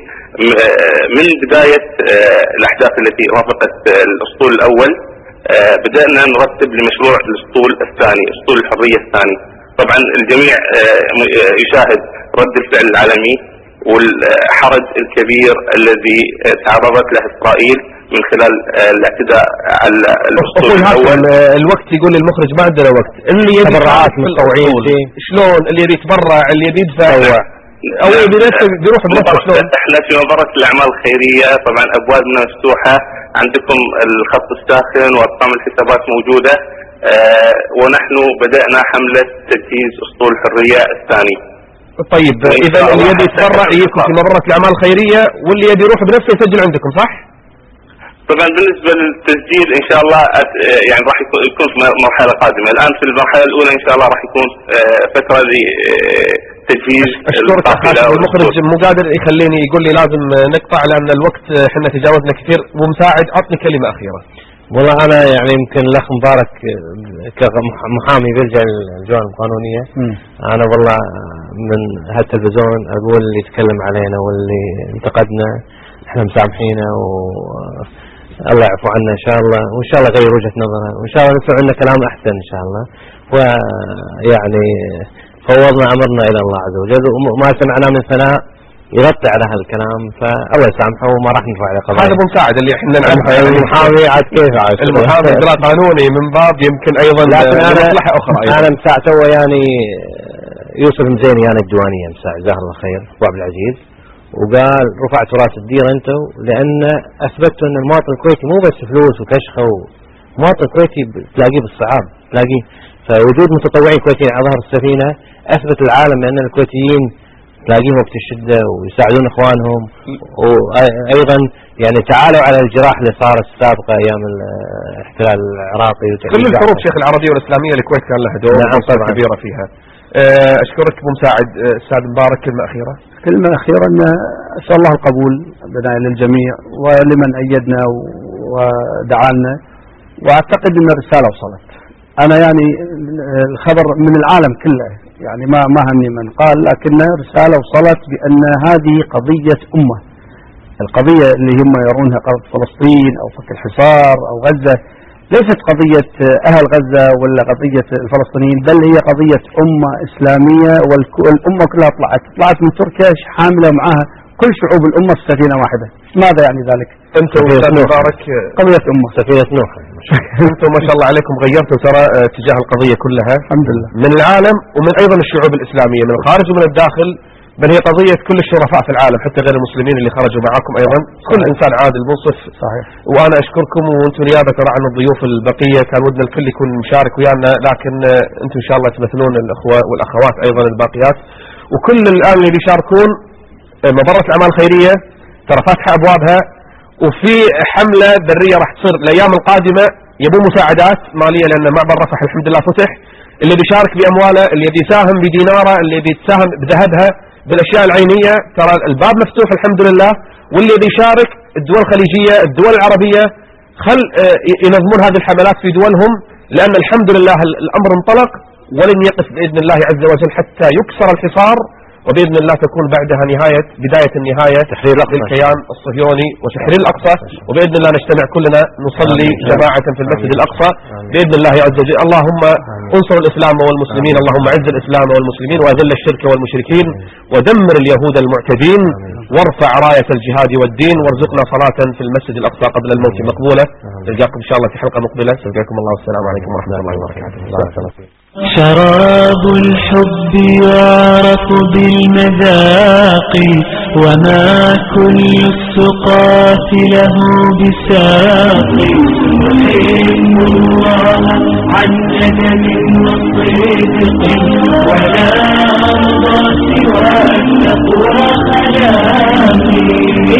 من بداية آه الأحداث التي رافقت الأسطول الأول آه بدأنا نرتب لمشروع الأسطول الثاني، أسطول الحرية الثاني. طبعا الجميع آه يشاهد رد الفعل العالمي والحرج الكبير الذي تعرضت له إسرائيل من خلال الاعتداء على الأسطول الأول. الوقت يقول المخرج ما عندنا وقت، اللي يبي تبرعات متطوعين شلون، اللي يبي يتبرع، اللي يبي يدفع او يبي بيروح بنفسه شلون؟ احنا في مبارك الأعمال الخيرية طبعا أبوابنا مفتوحة، عندكم الخط الساخن وأرقام الحسابات موجودة. اه ونحن بدأنا حملة تجهيز أسطول الحرية الثاني. طيب إذا اللي يبي يتبرع يجيكم في مبارك الأعمال الخيرية، واللي يبي يروح بنفسه يسجل عندكم صح؟ طبعا بالنسبة للتسجيل إن شاء الله يعني راح يكون في مرحلة قادمة. الآن في المرحلة الأولى إن شاء الله راح يكون فترة لتجهيز. أشكرك المخرج مو قادر يخليني يقول لي لازم نقطع لأن الوقت احنا تجاوزنا كثير. ومساعد أعطني كلمة أخيرة. والله أنا يعني يمكن الأخ مبارك كمحامي بيرجع للجوانب القانونية، أنا والله من هالتلفزيون أقول اللي يتكلم علينا واللي انتقدنا احنا مسامحينه و الله يعفو عنا إن شاء الله، وإن شاء الله غير وجهة نظرنا، وإن شاء الله نسمع عنا كلام أحسن إن شاء الله. ويعني فوضنا أمرنا إلى الله عز وجل، وما سمعنا من ثناء يغطي على هذا الكلام، فالله يسامحه وما راح نرفع عليه قضايا. هذا ابو مساعد اللي احنا نعرفه المحامي عاد كيف عاد المحامي اجراء قانوني من باب يمكن ايضا مصلحه اخرى. انا مساع سوى يعني يوسف مزيني يعني الديوانيه مساع جزاه الله خير ابو عبد العزيز، وقال رفعت راس الديره انتم لان اثبتوا ان المواطن الكويتي مو بس فلوس وكشخه، المواطن الكويتي تلاقيه بالصعاب تلاقيه، فوجود متطوعين كويتيين على ظهر السفينه اثبت العالم بان الكويتيين تلاقيهم وقت الشدة ويساعدون إخوانهم، وأيضا يعني تعالوا على الجراح اللي صارت السابقة أيام الاحتلال العراقي. كل الحروب شيخ العربية والإسلامية الكويت كان لها دور نعم طبعا كبيرة فيها. أشكرك أبو مساعد. أستاذ مبارك كلمة أخيرة. كلمة أخيرة أن أسأل الله القبول بداية للجميع ولمن أيدنا ودعانا، وأعتقد أن الرسالة وصلت. أنا يعني الخبر من العالم كله يعني ما ما همني من قال، لكن رسالة وصلت بأن هذه قضية أمة. القضية اللي هم يرونها قضية فلسطين أو فك الحصار أو غزة ليست قضية أهل غزة ولا قضية الفلسطينيين، بل هي قضية أمة إسلامية، والأمة كلها طلعت طلعت من تركيا حاملة معها كل شعوب الأمة في سفينة واحدة. ماذا يعني ذلك؟ أنتم مبارك قضية أمة سفينة نوح. أنتم ما شاء الله عليكم غيرتوا ترى تجاه القضية كلها الحمد لله من العالم ومن أيضا الشعوب الإسلامية من الخارج ومن الداخل، بل هي قضية كل الشرفاء في العالم حتى غير المسلمين اللي خرجوا معاكم أيضا. كل إنسان عادل منصف. صحيح. وأنا أشكركم، وأنتم نيابة ترى عن الضيوف البقية كان ودنا الكل يكون مشارك ويانا، لكن أنتم إن شاء الله تمثلون الأخوة والأخوات أيضا الباقيات، وكل الآن اللي بيشاركون مبرة الأعمال الخيرية ترى فاتحة أبوابها، وفي حملة برية راح تصير الأيام القادمة يبون مساعدات مالية لأن معبر رفح الحمد لله فتح. اللي بيشارك بأمواله، اللي بيساهم بديناره، اللي بيتساهم بذهبها بالأشياء العينية، ترى الباب مفتوح الحمد لله. واللي بيشارك الدول الخليجية الدول العربية خل ينظمون هذه الحملات في دولهم، لأن الحمد لله الأمر انطلق ولن يقف بإذن الله عز وجل حتى يكسر الحصار، وبإذن الله تكون بعدها نهاية بداية النهاية تحرير الكيان الصهيوني وتحرير الأقصى، وبإذن الله نجتمع كلنا نصلي جماعة في المسجد الأقصى بإذن الله عز وجل. اللهم انصر الإسلام والمسلمين، اللهم عز الإسلام والمسلمين وأذل الشرك والمشركين ودمر اليهود المعتدين، وارفع راية الجهاد والدين، وارزقنا صلاة في المسجد الأقصى قبل الموت مقبولة. نلقاكم إن شاء الله في حلقة مقبلة. نلقاكم الله والسلام عليكم ورحمة الله وبركاته. شراب الحب يعرف بالمذاق، وما كل السقاة له بساق. نحب الله عن ندم وصدق، ولا أرضى سوى التقوى خلاقي.